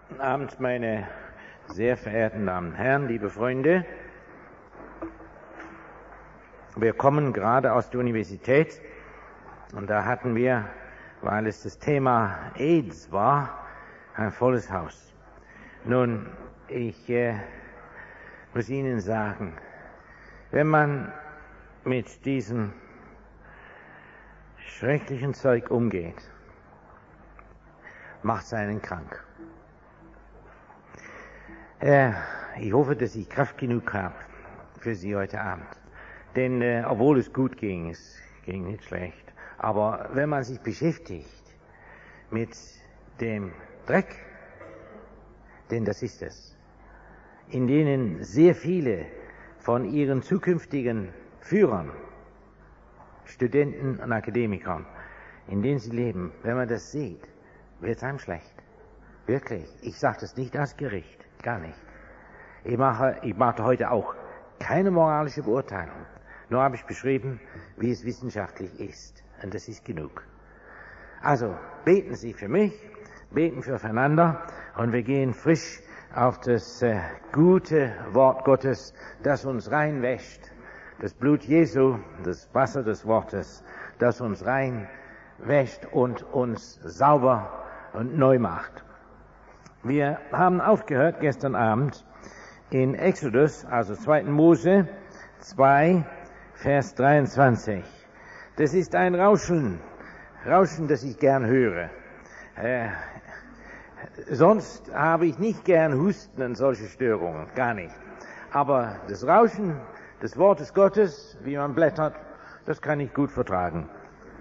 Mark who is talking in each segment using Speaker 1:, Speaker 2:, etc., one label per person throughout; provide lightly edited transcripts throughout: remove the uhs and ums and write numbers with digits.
Speaker 1: Guten Abend, meine sehr verehrten Damen und Herren, liebe Freunde. Wir kommen gerade aus der Universität und da hatten wir, weil es das Thema AIDS war, ein volles Haus. Nun, ich muss Ihnen sagen, wenn man mit diesem schrecklichen Zeug umgeht, macht es einen krank. Ich hoffe, dass ich Kraft genug habe für Sie heute Abend. Denn obwohl es gut ging, es ging nicht schlecht, aber wenn man sich beschäftigt mit dem Dreck, denn das ist es, in denen sehr viele von ihren zukünftigen Führern, Studenten und Akademikern, in denen sie leben, wenn man das sieht, wird es einem schlecht. Wirklich. Ich sage das nicht als Gericht, gar nicht. Ich mache heute auch keine moralische Beurteilung. Nur habe ich beschrieben, wie es wissenschaftlich ist. Und das ist genug. Also, beten Sie für mich, beten wir füreinander und wir gehen frisch auf das gute Wort Gottes, das uns reinwäscht. Das Blut Jesu, das Wasser des Wortes, das uns reinwäscht und uns sauber und neu macht. Wir haben aufgehört gestern Abend in Exodus, also 2. Mose 2, Vers 23. Das ist ein Rauschen, das ich gern höre. Sonst habe ich nicht gern Husten und solche Störungen, gar nicht. Aber das Rauschen des Wortes Gottes, wie man blättert, das kann ich gut vertragen.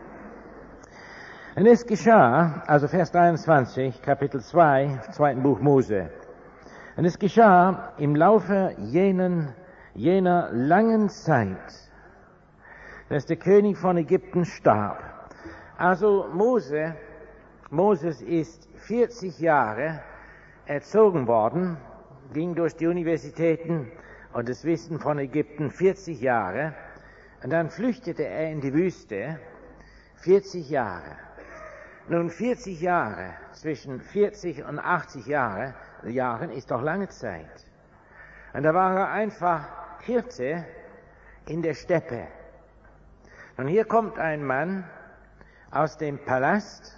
Speaker 1: Und es geschah, also Vers 23, Kapitel 2, 2. Buch Mose. Und es geschah im Laufe jener langen Zeit, dass der König von Ägypten starb. Also Moses ist 40 Jahre erzogen worden, ging durch die Universitäten und das Wissen von Ägypten 40 Jahre. Und dann flüchtete er in die Wüste 40 Jahre. Nun 40 Jahre, zwischen 40 und 80 Jahren ist doch lange Zeit. Und da war er einfach Hirte in der Steppe. Und hier kommt ein Mann aus dem Palast,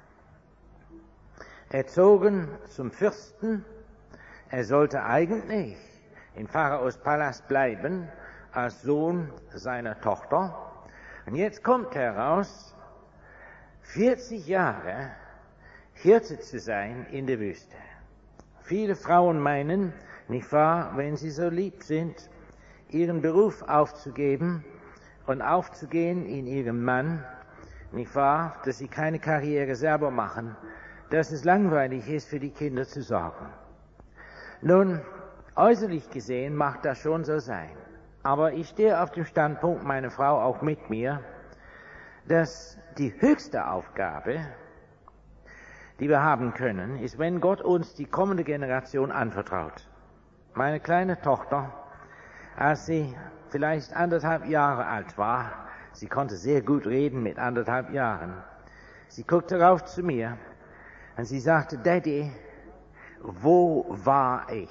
Speaker 1: erzogen zum Fürsten. Er sollte eigentlich in Pharaos Palast bleiben, als Sohn seiner Tochter. Und jetzt kommt heraus, 40 Jahre Hirte zu sein in der Wüste. Viele Frauen meinen, nicht wahr, wenn sie so lieb sind, ihren Beruf aufzugeben und aufzugehen in ihrem Mann, nicht wahr, dass sie keine Karriere selber machen, dass es langweilig ist, für die Kinder zu sorgen. Nun, äußerlich gesehen mag das schon so sein. Aber ich stehe auf dem Standpunkt, meine Frau auch mit mir, dass die höchste Aufgabe, die wir haben können, ist, wenn Gott uns die kommende Generation anvertraut. Meine kleine Tochter, als sie vielleicht 1,5 Jahre alt war, sie konnte sehr gut reden mit 1,5 Jahren, sie guckte rauf zu mir und sie sagte, Daddy, wo war ich?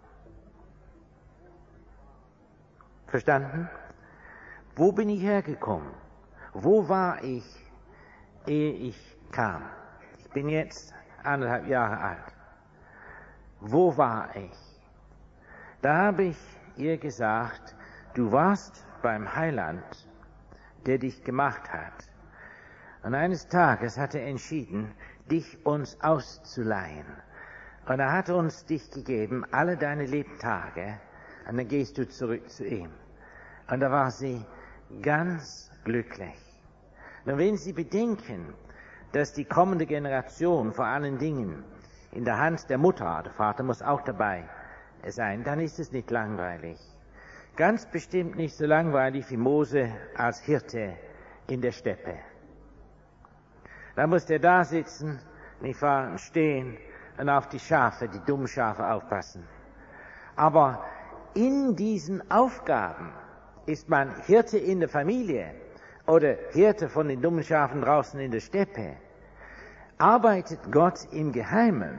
Speaker 1: Verstanden? Wo bin ich hergekommen? Wo war ich, ehe ich kam? Ich bin jetzt 1,5 Jahre alt. Wo war ich? Da habe ich ihr gesagt, du warst beim Heiland, der dich gemacht hat. Und eines Tages hat er entschieden, dich uns auszuleihen. Und er hat uns dich gegeben, alle deine Lebtage, und dann gehst du zurück zu ihm. Und da war sie ganz glücklich. Nun, wenn Sie bedenken, dass die kommende Generation vor allen Dingen in der Hand der Mutter, der Vater muss auch dabei sein, dann ist es nicht langweilig. Ganz bestimmt nicht so langweilig wie Mose als Hirte in der Steppe. Da musste er da sitzen, nicht wahr, und stehen und auf die Schafe, die dummen Schafe aufpassen. Aber in diesen Aufgaben ist man Hirte in der Familie oder Hirte von den dummen Schafen draußen in der Steppe, arbeitet Gott im Geheimen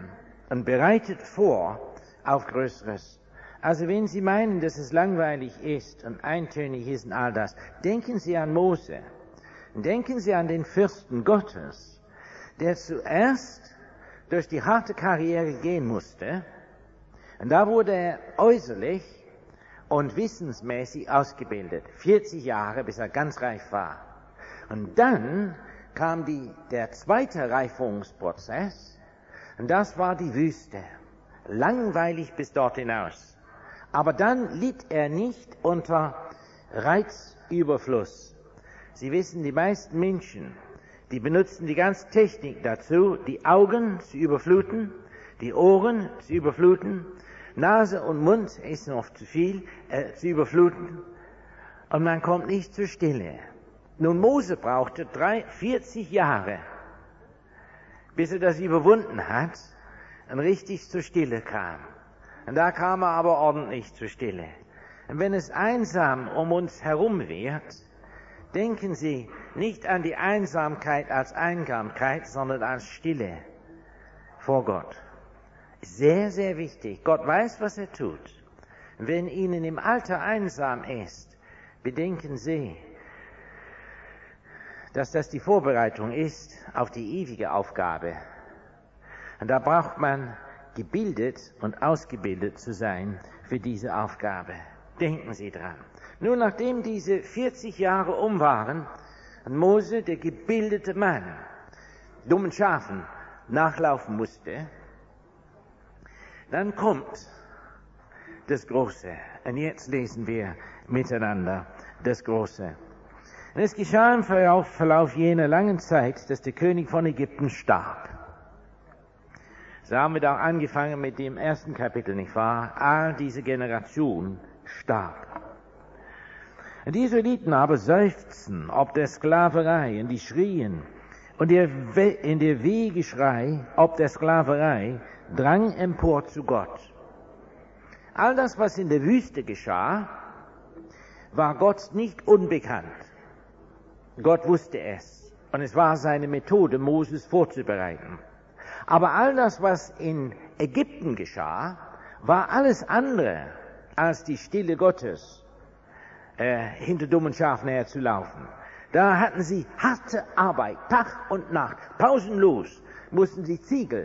Speaker 1: und bereitet vor auf Größeres. Also wenn Sie meinen, dass es langweilig ist und eintönig ist und all das, denken Sie an Mose. Denken Sie an den Fürsten Gottes, der zuerst durch die harte Karriere gehen musste. Und da wurde er äußerlich und wissensmäßig ausgebildet. 40 Jahre, bis er ganz reif war. Und dann kam der zweite Reifungsprozess, und das war die Wüste. Langweilig bis dort hinaus. Aber dann litt er nicht unter Reizüberfluss. Sie wissen, die meisten Menschen, die benutzen die ganze Technik dazu, die Augen zu überfluten, die Ohren zu überfluten, Nase und Mund ist noch zu viel zu überfluten, und man kommt nicht zur Stille. Nun, Mose brauchte 40 Jahre, bis er das überwunden hat und richtig zur Stille kam. Und da kam er aber ordentlich zur Stille. Und wenn es einsam um uns herum wird, denken Sie nicht an die Einsamkeit als Einsamkeit, sondern als Stille vor Gott. Sehr, sehr wichtig. Gott weiß, was er tut. Wenn Ihnen im Alter einsam ist, bedenken Sie, dass das die Vorbereitung ist auf die ewige Aufgabe. Und da braucht man gebildet und ausgebildet zu sein für diese Aufgabe. Denken Sie dran. Nun, nachdem diese 40 Jahre um waren und Mose, der gebildete Mann, dummen Schafen nachlaufen musste, dann kommt das Große. Und jetzt lesen wir miteinander das Große. Und es geschah im Verlauf jener langen Zeit, dass der König von Ägypten starb. So haben wir da angefangen mit dem ersten Kapitel, nicht wahr? All diese Generation starb. Und die Israeliten aber seufzten ob der Sklaverei, und die schrien, und in der Wehgeschrei ob der Sklaverei drang empor zu Gott. All das, was in der Wüste geschah, war Gott nicht unbekannt. Gott wusste es, und es war seine Methode, Moses vorzubereiten. Aber all das, was in Ägypten geschah, war alles andere als die Stille Gottes, hinter dummen Schafen herzulaufen. Da hatten sie harte Arbeit, Tag und Nacht, pausenlos mussten sie Ziegel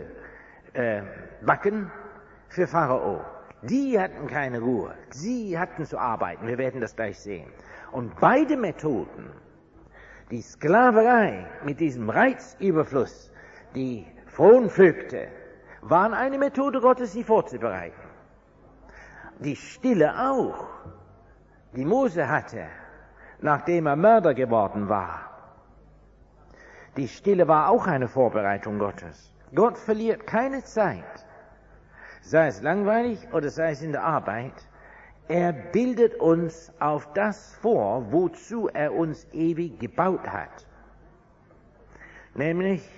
Speaker 1: backen für Pharao. Die hatten keine Ruhe, sie hatten zu arbeiten, wir werden das gleich sehen. Und beide Methoden, die Sklaverei mit diesem Reizüberfluss, die Fronvögte, waren eine Methode Gottes, sie vorzubereiten. Die Stille auch, die Mose hatte, nachdem er Mörder geworden war. Die Stille war auch eine Vorbereitung Gottes. Gott verliert keine Zeit, sei es langweilig oder sei es in der Arbeit. Er bildet uns auf das vor, wozu er uns ewig gebaut hat. Nämlich,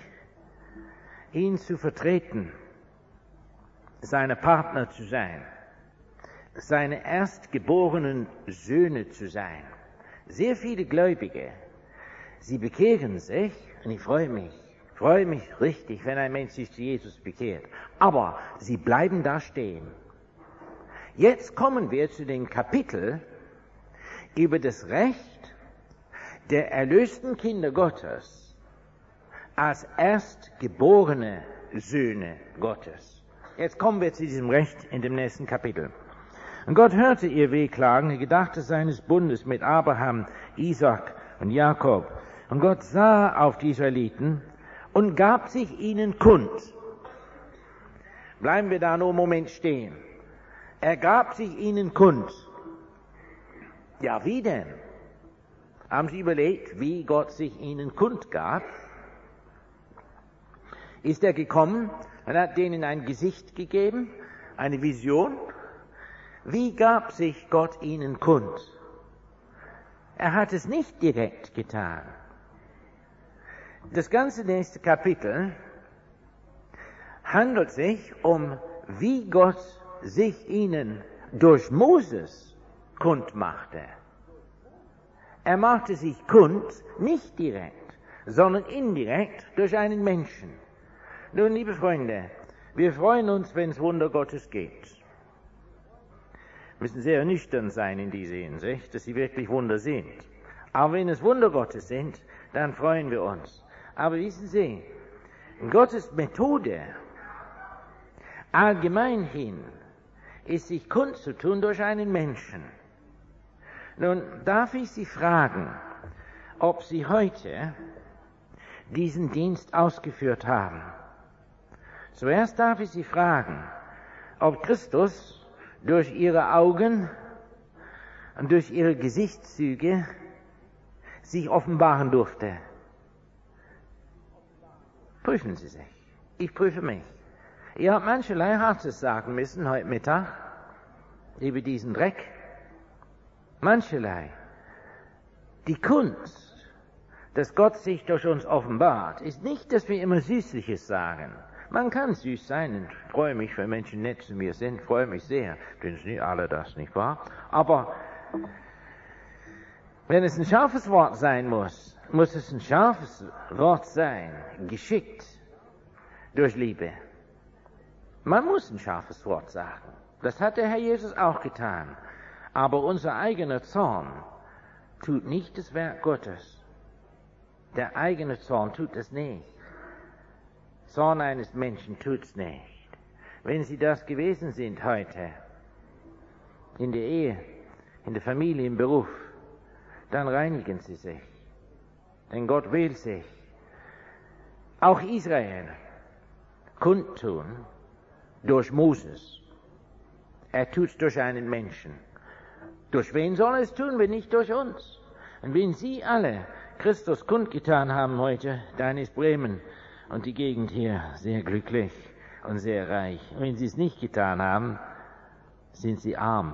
Speaker 1: ihn zu vertreten, seine Partner zu sein, seine erstgeborenen Söhne zu sein. Sehr viele Gläubige, sie bekehren sich, und ich freue mich richtig, wenn ein Mensch sich zu Jesus bekehrt, aber sie bleiben da stehen. Jetzt kommen wir zu dem Kapitel über das Recht der erlösten Kinder Gottes als erstgeborene Söhne Gottes. Jetzt kommen wir zu diesem Recht in dem nächsten Kapitel. Und Gott hörte ihr Wehklagen, er gedachte seines Bundes mit Abraham, Isaac und Jakob. Und Gott sah auf die Israeliten und gab sich ihnen kund. Bleiben wir da nur einen Moment stehen. Er gab sich ihnen kund. Ja, wie denn? Haben Sie überlegt, wie Gott sich ihnen kund gab? Ist er gekommen und hat denen ein Gesicht gegeben, eine Vision? Wie gab sich Gott ihnen kund? Er hat es nicht direkt getan. Das ganze nächste Kapitel handelt sich um, wie Gott sich ihnen durch Moses kund machte. Er machte sich kund nicht direkt, sondern indirekt durch einen Menschen. Nun, liebe Freunde, Wir freuen uns, wenn es Wunder Gottes gibt. Wir müssen sehr nüchtern sein in dieser Hinsicht, dass sie wirklich Wunder sind. Aber wenn es Wunder Gottes sind, dann freuen wir uns. Aber wissen Sie, Gottes Methode allgemein hin ist, sich kundzutun durch einen Menschen. Nun darf ich Sie fragen, ob Sie heute diesen Dienst ausgeführt haben. Zuerst darf ich Sie fragen, ob Christus durch Ihre Augen und durch Ihre Gesichtszüge sich offenbaren durfte. Prüfen Sie sich. Ich prüfe mich. Ihr habt mancherlei Hartes sagen müssen heute Mittag über diesen Dreck. Mancherlei. Die Kunst, dass Gott sich durch uns offenbart, ist nicht, dass wir immer Süßliches sagen. Man kann süß sein und freue mich, wenn Menschen nett zu mir sind, freue mich sehr. Denn es nicht alle das, nicht wahr? Aber wenn es ein scharfes Wort sein muss, muss es ein scharfes Wort sein, geschickt durch Liebe. Man muss ein scharfes Wort sagen. Das hat der Herr Jesus auch getan. Aber unser eigener Zorn tut nicht das Werk Gottes. Der eigene Zorn tut es nicht. Zorn eines Menschen tut's nicht. Wenn Sie das gewesen sind heute, in der Ehe, in der Familie, im Beruf, dann reinigen Sie sich. Denn Gott will sich auch Israel kundtun durch Moses. Er tut's durch einen Menschen. Durch wen soll er es tun, wenn nicht durch uns? Und wenn Sie alle Christus kundgetan haben heute, dann ist Bremen und die Gegend hier sehr glücklich und sehr reich. Und wenn Sie es nicht getan haben, sind Sie arm.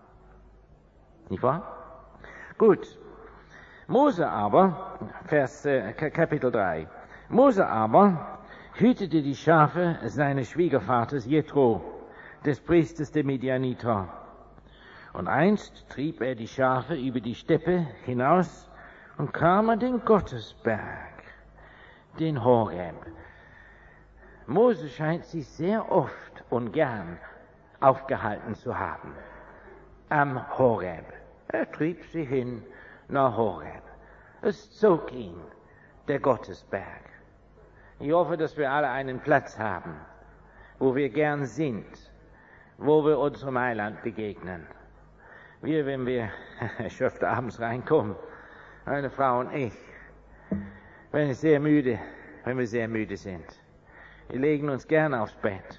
Speaker 1: Nicht wahr? Gut. Mose aber, Kapitel 3. Mose aber hütete die Schafe seines Schwiegervaters Jethro, des Priesters der Midianiter. Und einst trieb er die Schafe über die Steppe hinaus und kam an den Gottesberg, den Horeb. Mose scheint sich sehr oft und gern aufgehalten zu haben am Horeb. Er trieb sie hin nach Horeb. Es zog ihn, der Gottesberg. Ich hoffe, dass wir alle einen Platz haben, wo wir gern sind, wo wir unserem Heiland begegnen. Wir, wenn wir öfter abends reinkommen, meine Frau und ich, wenn wir sehr müde sind, wir legen uns gern aufs Bett.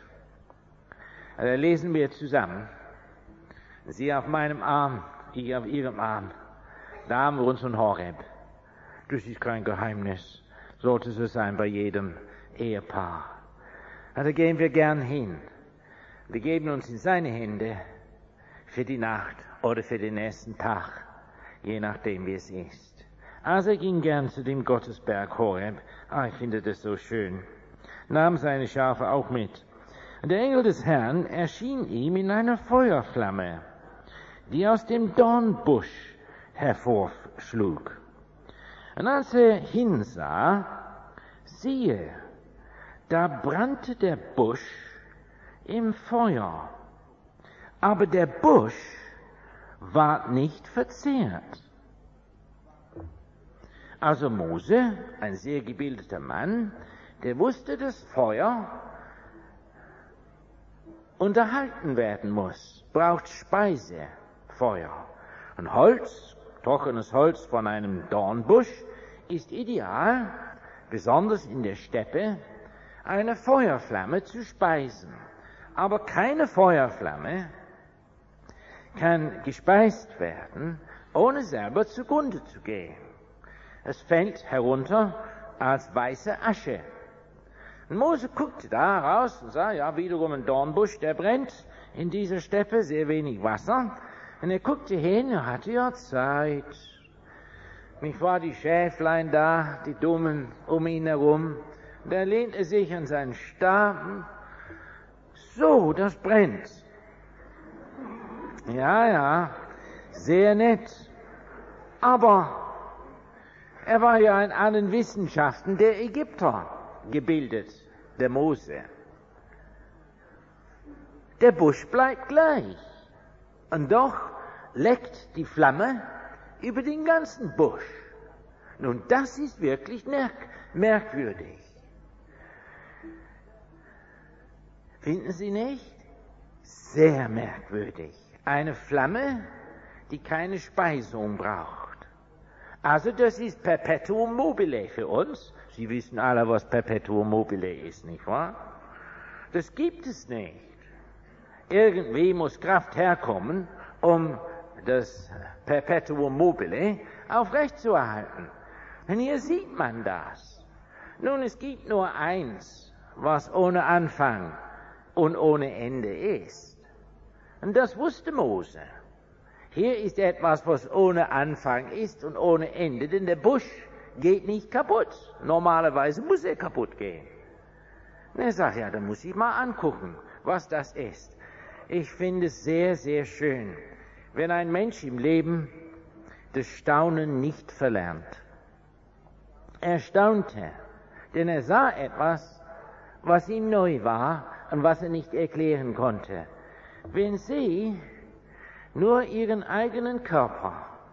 Speaker 1: Da lesen wir zusammen, Sie auf meinem Arm, ich auf Ihrem Arm. Da haben wir unseren Horeb. Das ist kein Geheimnis. Sollte so sein bei jedem Ehepaar. Da gehen wir gern hin. Wir geben uns in seine Hände für die Nacht oder für den nächsten Tag, je nachdem wie es ist. Also er ging gern zu dem Gottesberg Horeb. Ich finde das so schön. Nahm seine Schafe auch mit. Und der Engel des Herrn erschien ihm in einer Feuerflamme, die aus dem Dornbusch hervorschlug. Und als er hinsah, siehe, da brannte der Busch im Feuer, aber der Busch war nicht verzehrt. Also Mose, ein sehr gebildeter Mann, der wusste, dass Feuer unterhalten werden muss, braucht Speise, Feuer. Und Holz, trockenes Holz von einem Dornbusch, ist ideal, besonders in der Steppe, eine Feuerflamme zu speisen. Aber keine Feuerflamme kann gespeist werden, ohne selber zugrunde zu gehen. Es fällt herunter als weiße Asche. Und Mose guckte da raus und sah, ja, wiederum ein Dornbusch, der brennt in dieser Steppe, sehr wenig Wasser. Und er guckte hin, er hatte ja Zeit. Nicht war die Schäflein da, die Dummen um ihn herum. Da lehnt er sich an seinen Stab. So, das brennt. Ja, sehr nett. Aber er war ja in allen Wissenschaften der Ägypter gebildet, der Mose. Der Busch bleibt gleich. Und doch leckt die Flamme über den ganzen Busch. Nun, das ist wirklich merkwürdig. Finden Sie nicht? Sehr merkwürdig. Eine Flamme, die keine Speisung braucht. Also das ist Perpetuum mobile für uns. Sie wissen alle, was Perpetuum mobile ist, nicht wahr? Das gibt es nicht. Irgendwie muss Kraft herkommen, um das Perpetuum mobile aufrechtzuerhalten. Und hier sieht man das. Nun, es gibt nur eins, was ohne Anfang und ohne Ende ist. Und das wusste Mose. Hier ist etwas, was ohne Anfang ist und ohne Ende, denn der Busch geht nicht kaputt. Normalerweise muss er kaputt gehen. Und er sagt, ja, dann muss ich mal angucken, was das ist. Ich finde es sehr, sehr schön, wenn ein Mensch im Leben das Staunen nicht verlernt. Er staunte, denn er sah etwas, was ihm neu war und was er nicht erklären konnte. Wenn Sie nur Ihren eigenen Körper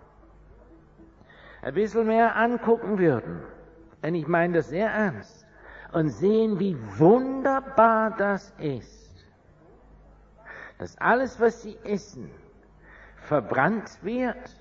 Speaker 1: ein bisschen mehr angucken würden, und ich meine das sehr ernst, und sehen, wie wunderbar das ist, dass alles, was Sie essen, verbrannt wird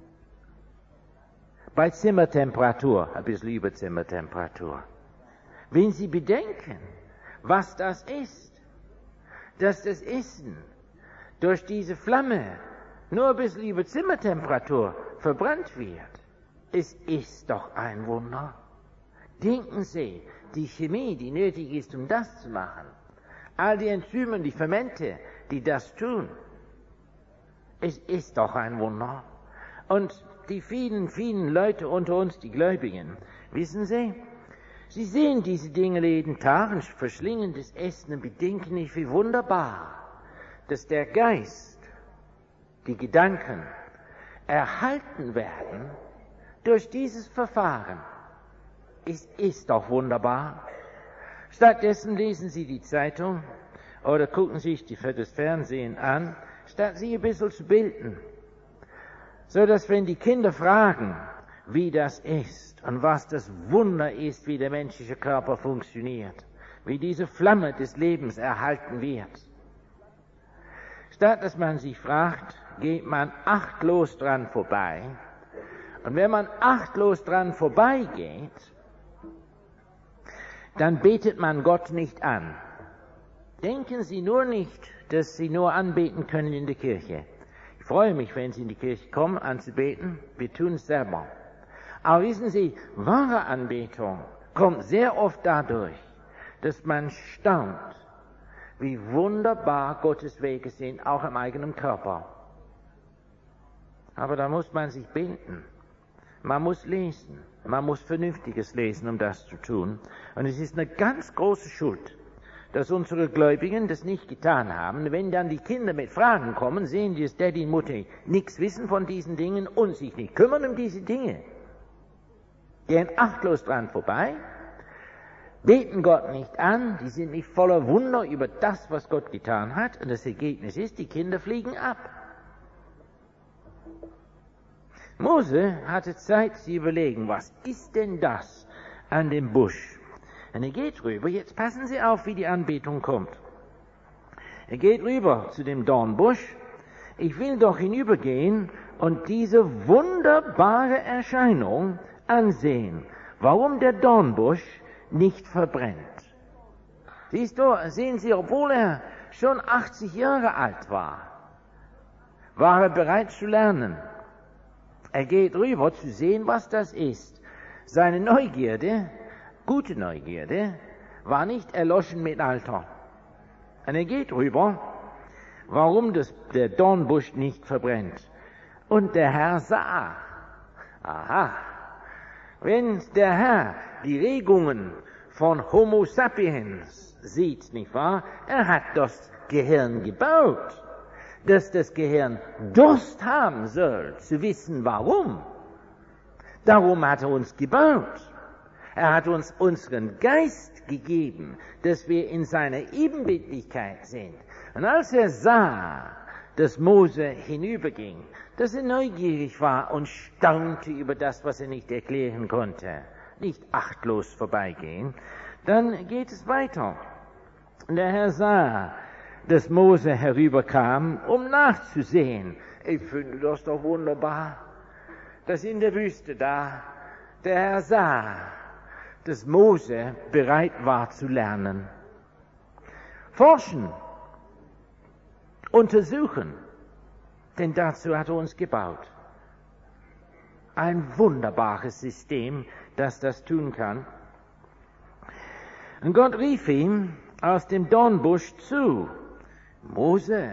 Speaker 1: bei Zimmertemperatur, ein bisschen über Zimmertemperatur. Wenn Sie bedenken, was das ist, dass das Essen durch diese Flamme nur ein bisschen über Zimmertemperatur verbrannt wird, es ist doch ein Wunder. Denken Sie, die Chemie, die nötig ist, um das zu machen, all die Enzyme, die Fermente, die das tun, es ist doch ein Wunder. Und die vielen, vielen Leute unter uns, die Gläubigen, wissen Sie, sie sehen diese Dinge jeden Tag und verschlingen das Essen und bedenken nicht, wie wunderbar, dass der Geist, die Gedanken erhalten werden durch dieses Verfahren. Es ist doch wunderbar. Stattdessen lesen Sie die Zeitung oder gucken sich das Fernsehen an, statt sich ein bisschen zu bilden. So dass wenn die Kinder fragen, wie das ist und was das Wunder ist, wie der menschliche Körper funktioniert, wie diese Flamme des Lebens erhalten wird, statt dass man sich fragt, geht man achtlos dran vorbei. Und wenn man achtlos dran vorbeigeht, dann betet man Gott nicht an. Denken Sie nur nicht, dass Sie nur anbeten können in der Kirche. Ich freue mich, wenn Sie in die Kirche kommen, anzubeten. Wir tun es selber. Aber wissen Sie, wahre Anbetung kommt sehr oft dadurch, dass man staunt, wie wunderbar Gottes Wege sind, auch im eigenen Körper. Aber da muss man sich binden. Man muss lesen. Man muss Vernünftiges lesen, um das zu tun. Und es ist eine ganz große Schuld, dass unsere Gläubigen das nicht getan haben. Wenn dann die Kinder mit Fragen kommen, sehen die, dass Daddy und Mutter nichts wissen von diesen Dingen und sich nicht kümmern um diese Dinge. Gehen achtlos dran vorbei, beten Gott nicht an, die sind nicht voller Wunder über das, was Gott getan hat. Und das Ergebnis ist, die Kinder fliegen ab. Mose hatte Zeit zu überlegen, was ist denn das an dem Busch? Und er geht rüber, jetzt passen Sie auf, wie die Anbetung kommt. Er geht rüber zu dem Dornbusch. Ich will doch hinübergehen und diese wunderbare Erscheinung ansehen, warum der Dornbusch nicht verbrennt. Sehen Sie, obwohl er schon 80 Jahre alt war er bereit zu lernen. Er geht rüber zu sehen, was das ist. Seine Neugierde, gute Neugierde, war nicht erloschen mit Alter. Und er geht rüber, warum der Dornbusch nicht verbrennt. Und der Herr sah, aha, wenn der Herr die Regungen von Homo sapiens sieht, nicht wahr? Er hat das Gehirn gebaut, dass das Gehirn Durst haben soll, zu wissen warum. Darum hat er uns gebaut. Er hat uns unseren Geist gegeben, dass wir in seiner Ebenbildlichkeit sind. Und als er sah, dass Mose hinüberging, dass er neugierig war und staunte über das, was er nicht erklären konnte, nicht achtlos vorbeigehen, dann geht es weiter. Und der Herr sah, dass Mose herüberkam, um nachzusehen. Ich finde das doch wunderbar, dass in der Wüste da der Herr sah, dass Mose bereit war zu lernen. Forschen, untersuchen, denn dazu hat er uns gebaut. Ein wunderbares System, das das tun kann. Und Gott rief ihm aus dem Dornbusch zu: Mose,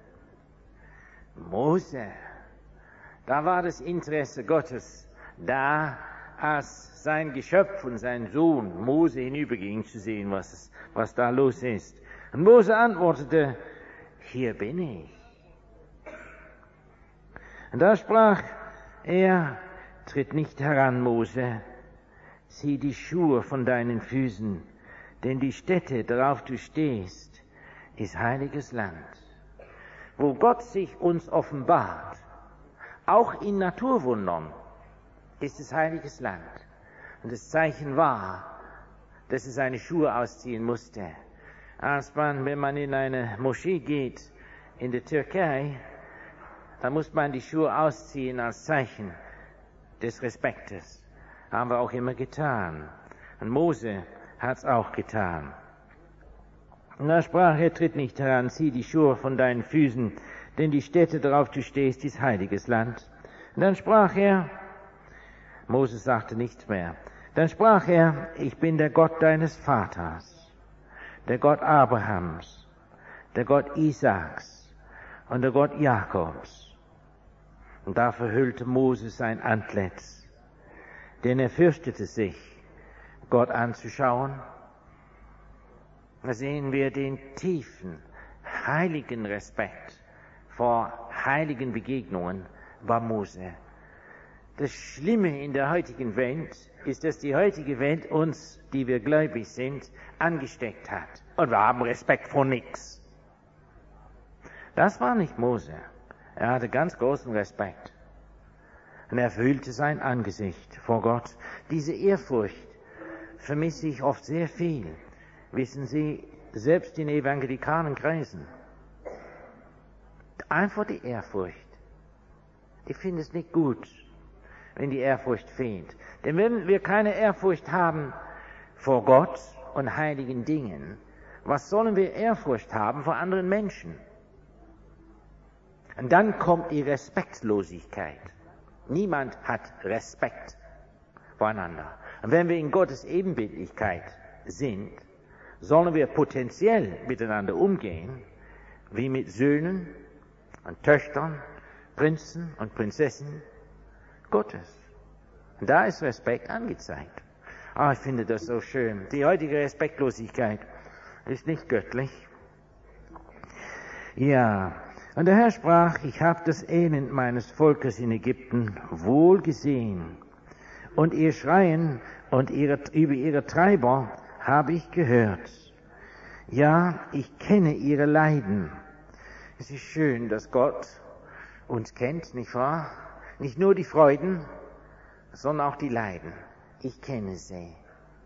Speaker 1: Mose. Da war das Interesse Gottes da, als sein Geschöpf und sein Sohn Mose hinüberging, zu sehen, was da los ist. Und Mose antwortete: Hier bin ich. Und da sprach er: Tritt nicht heran, Mose, zieh die Schuhe von deinen Füßen, denn die Stätte, darauf du stehst, ist heiliges Land. Wo Gott sich uns offenbart, auch in Naturwundern, ist es heiliges Land. Und das Zeichen war, dass er seine Schuhe ausziehen musste. Wenn man in eine Moschee geht in der Türkei, dann muss man die Schuhe ausziehen als Zeichen des Respektes. Haben wir auch immer getan. Und Mose hat es auch getan. Und da sprach er: Tritt nicht heran, zieh die Schuhe von deinen Füßen, denn die Stätte, darauf du stehst, ist heiliges Land. Und dann sprach er, Moses sagte nichts mehr, dann sprach er: Ich bin der Gott deines Vaters, der Gott Abrahams, der Gott Isaaks und der Gott Jakobs. Und da verhüllte Moses sein Antlitz, denn er fürchtete sich, Gott anzuschauen. Da sehen wir den tiefen, heiligen Respekt vor heiligen Begegnungen bei Mose. Das Schlimme in der heutigen Welt ist, dass die heutige Welt uns, die wir gläubig sind, angesteckt hat. Und wir haben Respekt vor nichts. Das war nicht Mose. Er hatte ganz großen Respekt. Und er verhüllte sein Angesicht vor Gott. Diese Ehrfurcht vermisse ich oft sehr viel. Wissen Sie, selbst in evangelikalen Kreisen. Einfach die Ehrfurcht. Ich finde es nicht gut, wenn die Ehrfurcht fehlt. Denn wenn wir keine Ehrfurcht haben vor Gott und heiligen Dingen, was sollen wir Ehrfurcht haben vor anderen Menschen? Und dann kommt die Respektlosigkeit. Niemand hat Respekt voreinander. Und wenn wir in Gottes Ebenbildlichkeit sind, sollen wir potenziell miteinander umgehen, wie mit Söhnen und Töchtern, Prinzen und Prinzessinnen Gottes. Und da ist Respekt angezeigt. Ich finde das so schön. Die heutige Respektlosigkeit ist nicht göttlich. Ja, und der Herr sprach: Ich habe das Elend meines Volkes in Ägypten wohl gesehen, und ihr Schreien und über ihre Treiber habe ich gehört. Ja, ich kenne ihre Leiden. Es ist schön, dass Gott uns kennt, nicht wahr? Nicht nur die Freuden, sondern auch die Leiden. Ich kenne sie.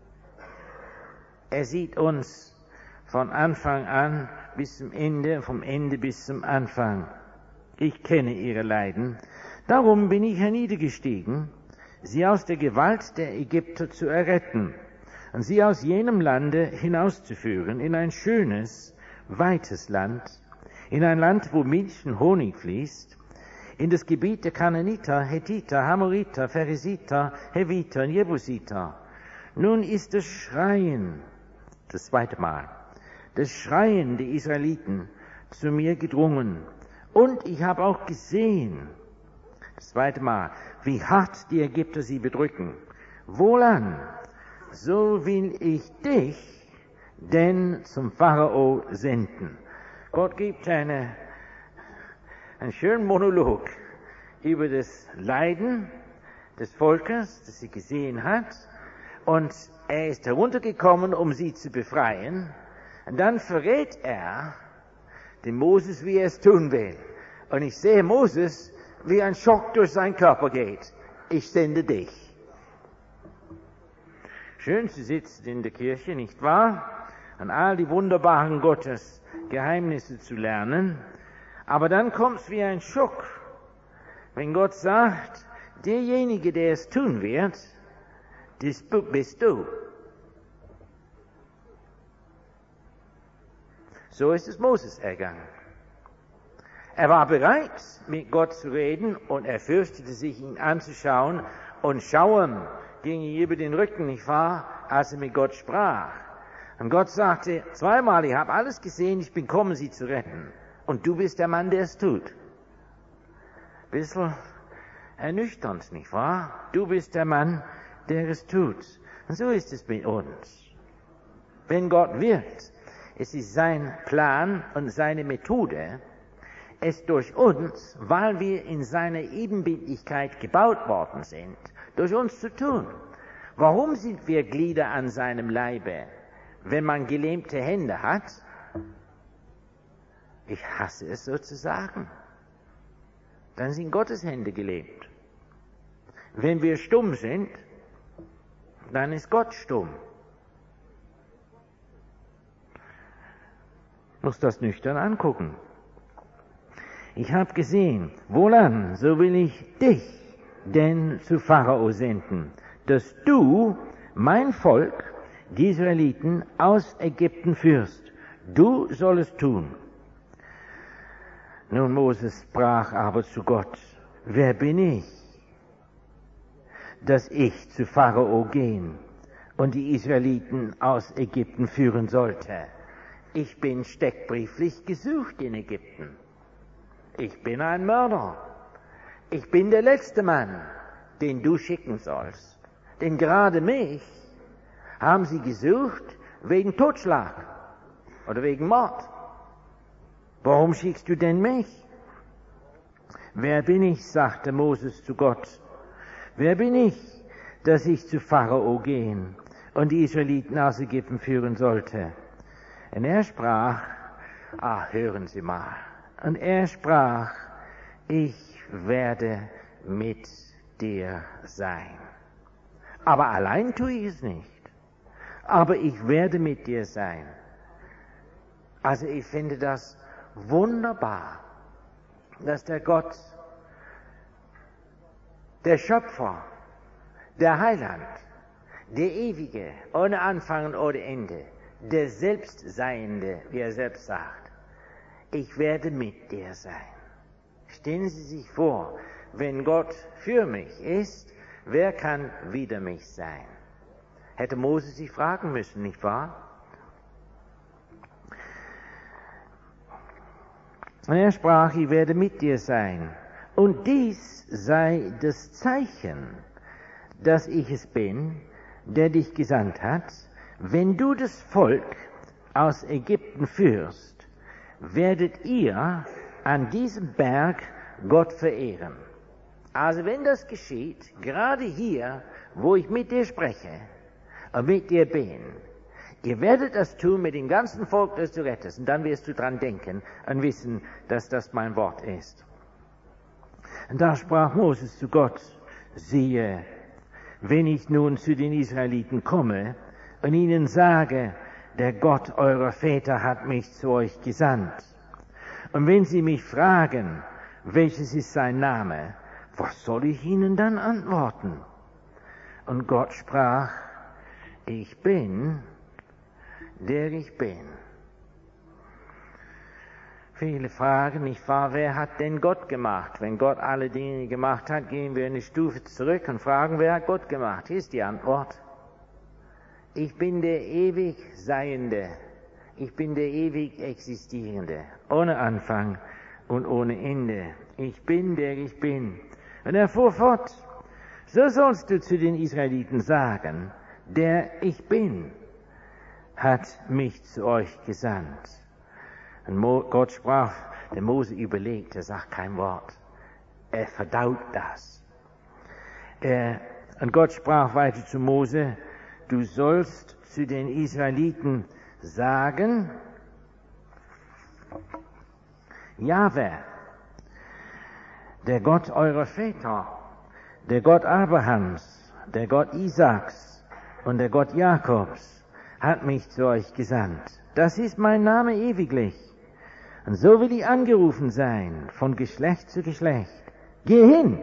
Speaker 1: Er sieht uns von Anfang an bis zum Ende, vom Ende bis zum Anfang. Ich kenne ihre Leiden. Darum bin ich herniedergestiegen, sie aus der Gewalt der Ägypter zu erretten und sie aus jenem Lande hinauszuführen in ein schönes, weites Land, in ein Land, wo Milch und Honig fließt, in das Gebiet der Kanaaniter, Hethiter, Hamoriter, Pheresiter, Heviter und Jebusiter. Nun ist das Schreien, das zweite Mal, das Schreien der Israeliten zu mir gedrungen. Und ich habe auch gesehen, das zweite Mal, wie hart die Ägypter sie bedrücken. Wohlan, so will ich dich denn zum Pharao senden. Gott gibt einen schönen Monolog über das Leiden des Volkes, das sie gesehen hat. Und er ist heruntergekommen, um sie zu befreien. Und dann verrät er den Moses, wie er es tun will. Und ich sehe Moses, wie ein Schock durch seinen Körper geht. Ich sende dich. Schön zu sitzen in der Kirche, nicht wahr? Und all die wunderbaren Gottes Geheimnisse zu lernen. Aber dann kommt es wie ein Schock, wenn Gott sagt, derjenige, der es tun wird, das bist du. So ist es Moses ergangen. Er war bereit, mit Gott zu reden, und er fürchtete sich, ihn anzuschauen, und Schauen ging ihm über den Rücken, nicht wahr, als er mit Gott sprach. Und Gott sagte zweimal, ich habe alles gesehen, ich bin gekommen, sie zu retten. Und du bist der Mann, der es tut. Bisschen ernüchternd, nicht wahr? Du bist der Mann, der es tut. Und so ist es mit uns. Wenn Gott wirkt, es ist sein Plan und seine Methode, es durch uns, weil wir in seiner Ebenbildlichkeit gebaut worden sind, durch uns zu tun. Warum sind wir Glieder an seinem Leibe, wenn man gelähmte Hände hat? Ich hasse es so zu sagen. Dann sind Gottes Hände gelähmt. Wenn wir stumm sind, dann ist Gott stumm. Muss das nüchtern angucken. Ich habe gesehen, wohlan, so will ich dich denn zu Pharao senden, dass du mein Volk, die Israeliten, aus Ägypten führst. Du sollst tun. Nun Moses sprach aber zu Gott, wer bin ich, dass ich zu Pharao gehen und die Israeliten aus Ägypten führen sollte? Ich bin steckbrieflich gesucht in Ägypten. Ich bin ein Mörder. Ich bin der letzte Mann, den du schicken sollst. Denn gerade mich haben sie gesucht wegen Totschlag oder wegen Mord. Warum schickst du denn mich? Wer bin ich, sagte Moses zu Gott. Wer bin ich, dass ich zu Pharao gehen und die Israeliten aus Ägypten führen sollte? Und er sprach, hören Sie mal. Und er sprach, ich werde mit dir sein. Aber allein tue ich es nicht. Aber ich werde mit dir sein. Also ich finde das wunderbar, dass der Gott, der Schöpfer, der Heiland, der Ewige, ohne Anfang und ohne Ende, der Selbstseiende, wie er selbst sagt, ich werde mit dir sein. Stellen Sie sich vor, wenn Gott für mich ist, wer kann wider mich sein? Hätte Moses sich fragen müssen, nicht wahr? Und er sprach, ich werde mit dir sein. Und dies sei das Zeichen, dass ich es bin, der dich gesandt hat. Wenn du das Volk aus Ägypten führst, werdet ihr an diesem Berg Gott verehren. Also wenn das geschieht, gerade hier, wo ich mit dir spreche und mit dir bin, ihr werdet das tun mit dem ganzen Volk, das du rettest. Und dann wirst du dran denken und wissen, dass das mein Wort ist. Und da sprach Moses zu Gott, siehe, wenn ich nun zu den Israeliten komme und ihnen sage, der Gott eurer Väter hat mich zu euch gesandt. Und wenn sie mich fragen, welches ist sein Name, was soll ich ihnen dann antworten? Und Gott sprach, ich bin, der ich bin. Viele fragen, nicht wahr, wer hat denn Gott gemacht? Wenn Gott alle Dinge gemacht hat, gehen wir eine Stufe zurück und fragen, wer hat Gott gemacht? Hier ist die Antwort. Ich bin der ewig Seiende. Ich bin der ewig Existierende. Ohne Anfang und ohne Ende. Ich bin, der ich bin. Und er fuhr fort. So sollst du zu den Israeliten sagen, der ich bin, hat mich zu euch gesandt. Und Gott sprach, der Mose überlegt, er sagt kein Wort. Er verdaut das. Und Gott sprach weiter zu Mose, du sollst zu den Israeliten sagen, Jahwe, der Gott eurer Väter, der Gott Abrahams, der Gott Isaaks und der Gott Jakobs, hat mich zu euch gesandt. Das ist mein Name ewiglich. Und so will ich angerufen sein, von Geschlecht zu Geschlecht. Geh hin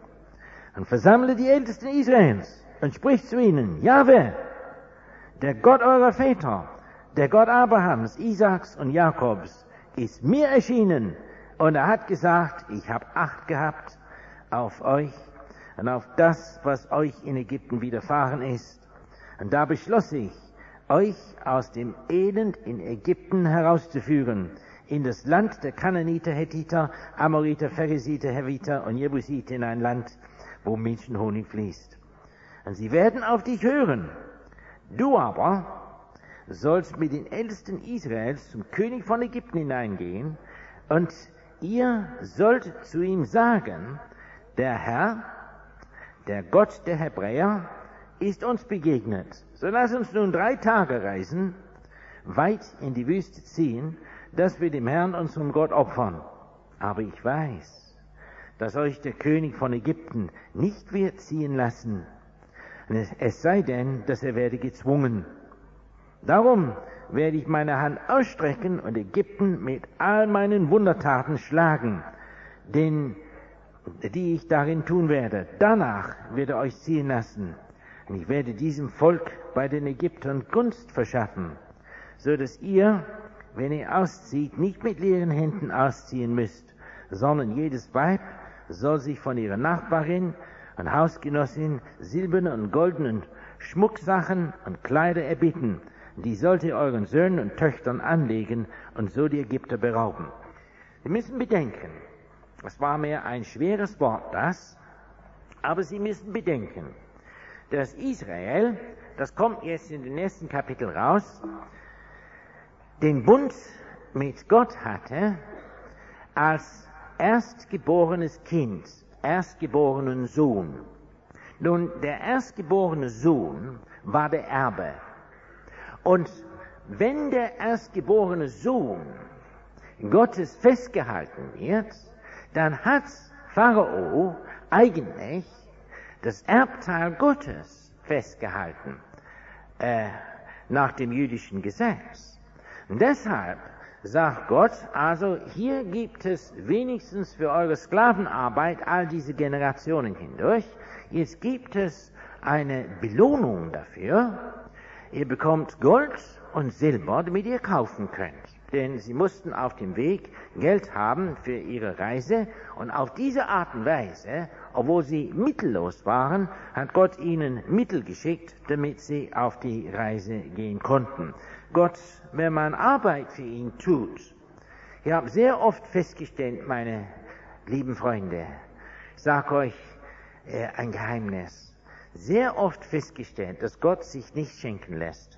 Speaker 1: und versammle die Ältesten Israels und sprich zu ihnen, Jahwe, der Gott eurer Väter, der Gott Abrahams, Isaaks und Jakobs, ist mir erschienen und er hat gesagt, ich habe Acht gehabt auf euch und auf das, was euch in Ägypten widerfahren ist. Und da beschloss ich, euch aus dem Elend in Ägypten herauszuführen, in das Land der Kanaaniter, Hethiter, Amoriter, Pheresiter, Heviter und Jebusiter, in ein Land, wo Milch und Honig fließt. Und sie werden auf dich hören. Du aber sollst mit den Ältesten Israels zum König von Ägypten hineingehen und ihr sollt zu ihm sagen, der Herr, der Gott der Hebräer, ist uns begegnet. So lass uns nun 3 Tage reisen, weit in die Wüste ziehen, dass wir dem Herrn, unserem Gott, opfern. Aber ich weiß, dass euch der König von Ägypten nicht wird ziehen lassen, es sei denn, dass er werde gezwungen. Darum werde ich meine Hand ausstrecken und Ägypten mit all meinen Wundertaten schlagen, die ich darin tun werde. Danach wird er euch ziehen lassen. Und ich werde diesem Volk bei den Ägyptern Gunst verschaffen, so dass ihr, wenn ihr auszieht, nicht mit leeren Händen ausziehen müsst, sondern jedes Weib soll sich von ihrer Nachbarin und Hausgenossin silberne und goldenen Schmucksachen und Kleider erbitten. Die sollt ihr euren Söhnen und Töchtern anlegen und so die Ägypter berauben. Sie müssen bedenken, es war mir ein schweres Wort, das, aber Sie müssen bedenken, dass Israel, das kommt jetzt in den nächsten Kapitel raus, den Bund mit Gott hatte als erstgeborenes Kind, erstgeborenen Sohn. Nun, der erstgeborene Sohn war der Erbe. Und wenn der erstgeborene Sohn Gottes festgehalten wird, dann hat Pharao eigentlich das Erbteil Gottes festgehalten, nach dem jüdischen Gesetz. Und deshalb sagt Gott, also hier gibt es wenigstens für eure Sklavenarbeit all diese Generationen hindurch, jetzt gibt es eine Belohnung dafür, ihr bekommt Gold und Silber, damit ihr kaufen könnt. Denn sie mussten auf dem Weg Geld haben für ihre Reise und auf diese Art und Weise, obwohl sie mittellos waren, hat Gott ihnen Mittel geschickt, damit sie auf die Reise gehen konnten. Gott, wenn man Arbeit für ihn tut, ich habe sehr oft festgestellt, meine lieben Freunde, ich sage euch ein Geheimnis, sehr oft festgestellt, dass Gott sich nicht schenken lässt.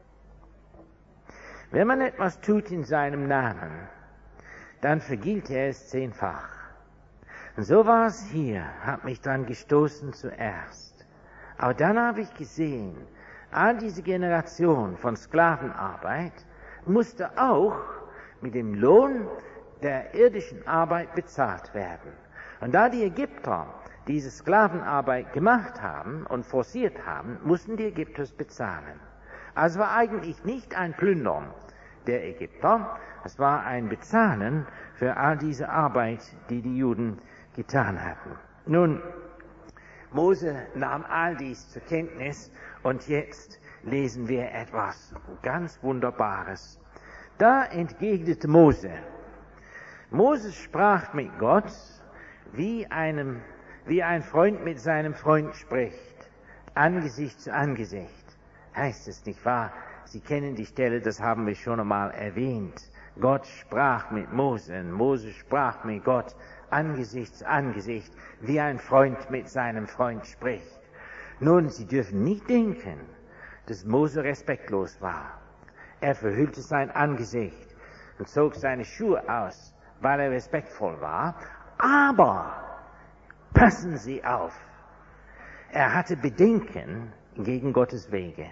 Speaker 1: Wenn man etwas tut in seinem Namen, dann vergilt er es 10-fach. Und so war es hier, hat mich dran gestoßen zuerst. Aber dann habe ich gesehen, all diese Generation von Sklavenarbeit musste auch mit dem Lohn der irdischen Arbeit bezahlt werden. Und da die Ägypter diese Sklavenarbeit gemacht haben und forciert haben, mussten die Ägypter es bezahlen. Also war eigentlich nicht ein Plündern der Ägypter, es war ein Bezahlen für all diese Arbeit, die die Juden getan hatten. Nun, Mose nahm all dies zur Kenntnis und jetzt lesen wir etwas ganz Wunderbares. Da entgegnete Mose. Mose sprach mit Gott, wie ein Freund mit seinem Freund spricht, Angesicht zu Angesicht. Heißt es nicht wahr? Sie kennen die Stelle, das haben wir schon einmal erwähnt. Gott sprach mit Mose, Mose sprach mit Gott, Angesicht zu Angesicht, wie ein Freund mit seinem Freund spricht. Nun, Sie dürfen nicht denken, dass Mose respektlos war. Er verhüllte sein Angesicht und zog seine Schuhe aus, weil er respektvoll war. Aber, passen Sie auf, er hatte Bedenken gegen Gottes Wege.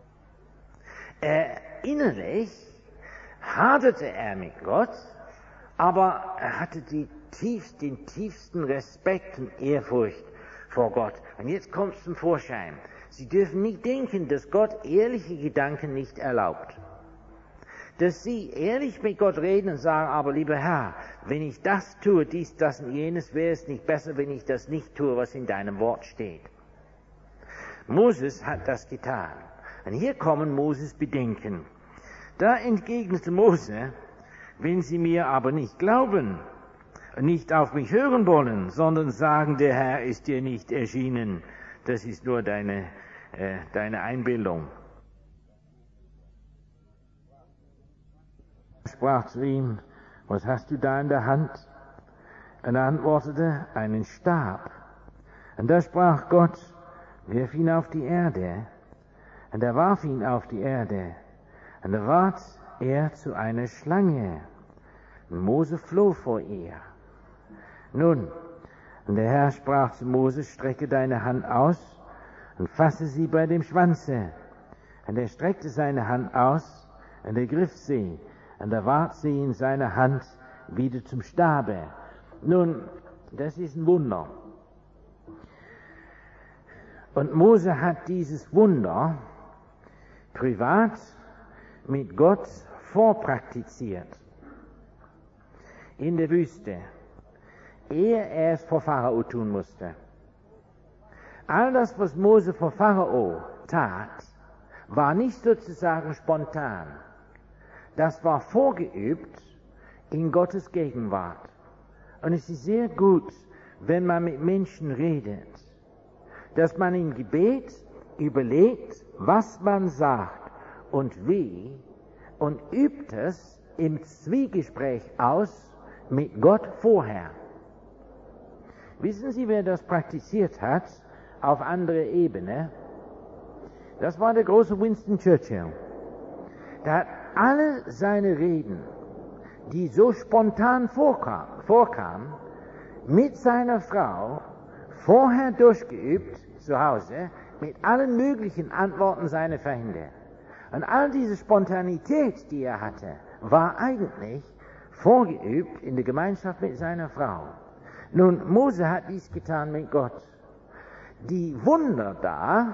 Speaker 1: Innerlich haderte er mit Gott, Aber er hatte den tiefsten Respekt und Ehrfurcht vor Gott. Und jetzt kommt es zum Vorschein. Sie dürfen nicht denken, dass Gott ehrliche Gedanken nicht erlaubt. Dass Sie ehrlich mit Gott reden und sagen, aber lieber Herr, wenn ich das tue, dies, das und jenes, wäre es nicht besser, wenn ich das nicht tue, was in deinem Wort steht. Moses hat das getan. Und hier kommen Moses Bedenken. Da entgegnete Mose, wenn Sie mir aber nicht glauben, nicht auf mich hören wollen, sondern sagen, der Herr ist dir nicht erschienen, das ist nur deine Einbildung. Er sprach zu ihm, was hast du da in der Hand? Und er antwortete, einen Stab. Und da sprach Gott, wirf ihn auf die Erde. Und er warf ihn auf die Erde. Und da ward er zu einer Schlange. Und Mose floh vor ihr. Nun, und der Herr sprach zu Mose, strecke deine Hand aus und fasse sie bei dem Schwanze. Und er streckte seine Hand aus und ergriff sie. Und da ward sie in seiner Hand wieder zum Stabe. Nun, das ist ein Wunder. Und Mose hat dieses Wunder privat mit Gott vorpraktiziert. In der Wüste. Ehe er es vor Pharao tun musste. All das, was Mose vor Pharao tat, war nicht sozusagen spontan. Das war vorgeübt in Gottes Gegenwart. Und es ist sehr gut, wenn man mit Menschen redet, dass man im Gebet überlegt, was man sagt und wie, und übt es im Zwiegespräch aus mit Gott vorher. Wissen Sie, wer das praktiziert hat auf anderer Ebene? Das war der große Winston Churchill. Der hat alle seine Reden, die so spontan vorkamen, mit seiner Frau vorher durchgeübt, zu Hause, mit allen möglichen Antworten seiner Feinde. Und all diese Spontanität, die er hatte, war eigentlich vorgeübt in der Gemeinschaft mit seiner Frau. Nun, Mose hat dies getan mit Gott. Die Wunder da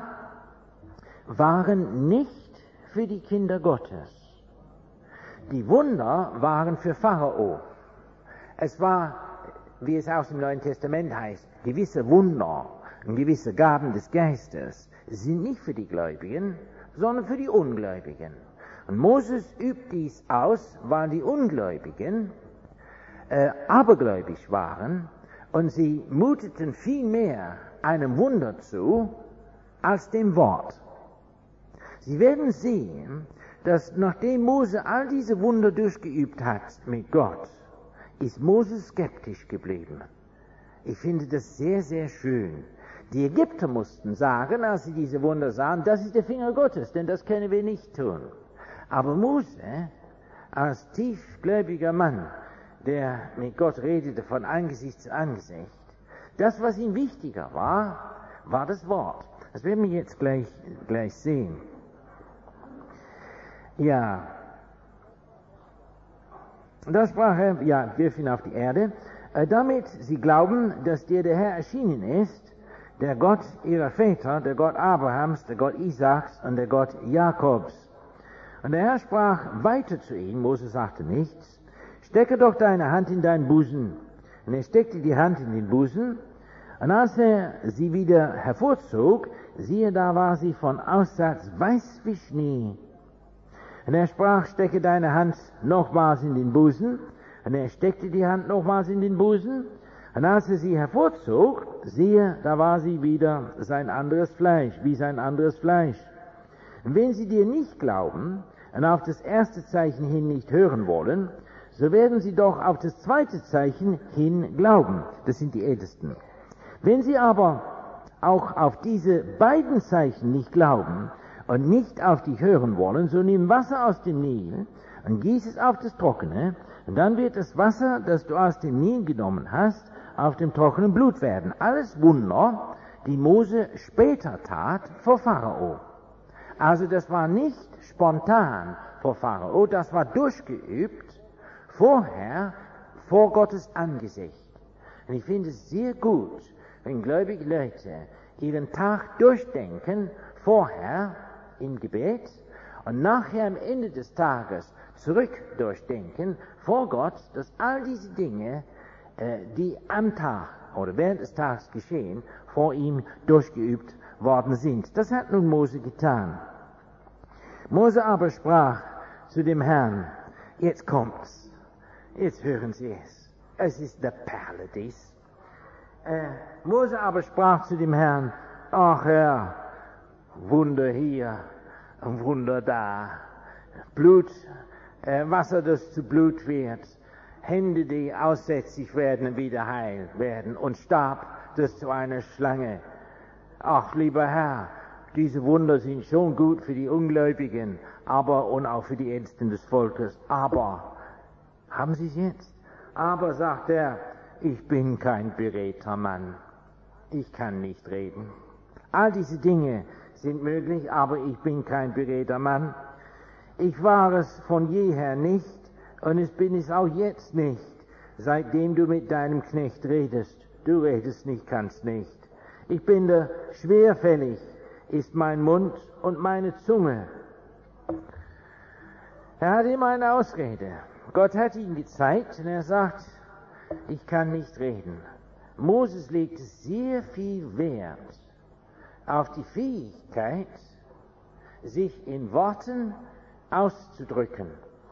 Speaker 1: waren nicht für die Kinder Gottes. Die Wunder waren für Pharao. Es war, wie es aus dem Neuen Testament heißt, gewisse Wunder und gewisse Gaben des Geistes sind nicht für die Gläubigen, sondern für die Ungläubigen. Und Moses übt dies aus, weil die Ungläubigen abergläubisch waren und sie muteten viel mehr einem Wunder zu als dem Wort. Sie werden sehen, dass nachdem Mose all diese Wunder durchgeübt hat mit Gott, ist Mose skeptisch geblieben. Ich finde das sehr, sehr schön. Die Ägypter mussten sagen, als sie diese Wunder sahen, das ist der Finger Gottes, denn das können wir nicht tun. Aber Mose, als tiefgläubiger Mann, der mit Gott redete von Angesicht zu Angesicht, das, was ihm wichtiger war, war das Wort. Das werden wir jetzt gleich sehen. Ja. Und da sprach er, ja, wirf ihn auf die Erde, damit sie glauben, dass dir der Herr erschienen ist, der Gott ihrer Väter, der Gott Abrahams, der Gott Isaaks und der Gott Jakobs. Und der Herr sprach weiter zu ihm, Mose sagte nichts, stecke doch deine Hand in deinen Busen. Und er steckte die Hand in den Busen, und als er sie wieder hervorzog, siehe, da war sie von Aussatz weiß wie Schnee. Und er sprach, stecke deine Hand nochmals in den Busen. Und er steckte die Hand nochmals in den Busen. Und als er sie hervorzog, siehe, da war sie wieder sein anderes Fleisch, wie sein anderes Fleisch. Und wenn sie dir nicht glauben und auf das erste Zeichen hin nicht hören wollen, so werden sie doch auf das zweite Zeichen hin glauben. Das sind die Ältesten. Wenn sie aber auch auf diese beiden Zeichen nicht glauben und nicht auf dich hören wollen, so nimm Wasser aus dem Nil und gieß es auf das Trockene, und dann wird das Wasser, das du aus dem Nil genommen hast, auf dem trockenen Blut werden. Alles Wunder, die Mose später tat vor Pharao. Also das war nicht spontan vor Pharao, das war durchgeübt vorher vor Gottes Angesicht. Und ich finde es sehr gut, wenn gläubige Leute ihren Tag durchdenken, vorher im Gebet und nachher am Ende des Tages zurück durchdenken vor Gott, dass all diese Dinge, die am Tag oder während des Tages geschehen, vor ihm durchgeübt worden sind. Das hat nun Mose getan. Mose aber sprach zu dem Herrn, jetzt kommt's, jetzt hören Sie es, es ist der Perle dies. Mose aber sprach zu dem Herrn, ach Herr, Wunder hier, ein Wunder da, Blut, Wasser, das zu Blut wird, Hände, die aussätzig werden und wieder heil werden und Stab, das zu einer Schlange. Ach, lieber Herr, diese Wunder sind schon gut für die Ungläubigen, aber und auch für die Ältesten des Volkes. Aber, haben Sie es jetzt? Aber, sagt er, ich bin kein beredter Mann. Ich kann nicht reden. All diese Dinge sind möglich, aber ich bin kein beredter Mann. Ich war es von jeher nicht und es bin es auch jetzt nicht, seitdem du mit deinem Knecht redest. Du redest nicht, kannst nicht. Ich bin der schwerfällig, ist mein Mund und meine Zunge. Er hat immer eine Ausrede. Gott hat ihn gezeigt und er sagt, ich kann nicht reden. Moses legte sehr viel Wert auf die Fähigkeit, sich in Worten auszudrücken.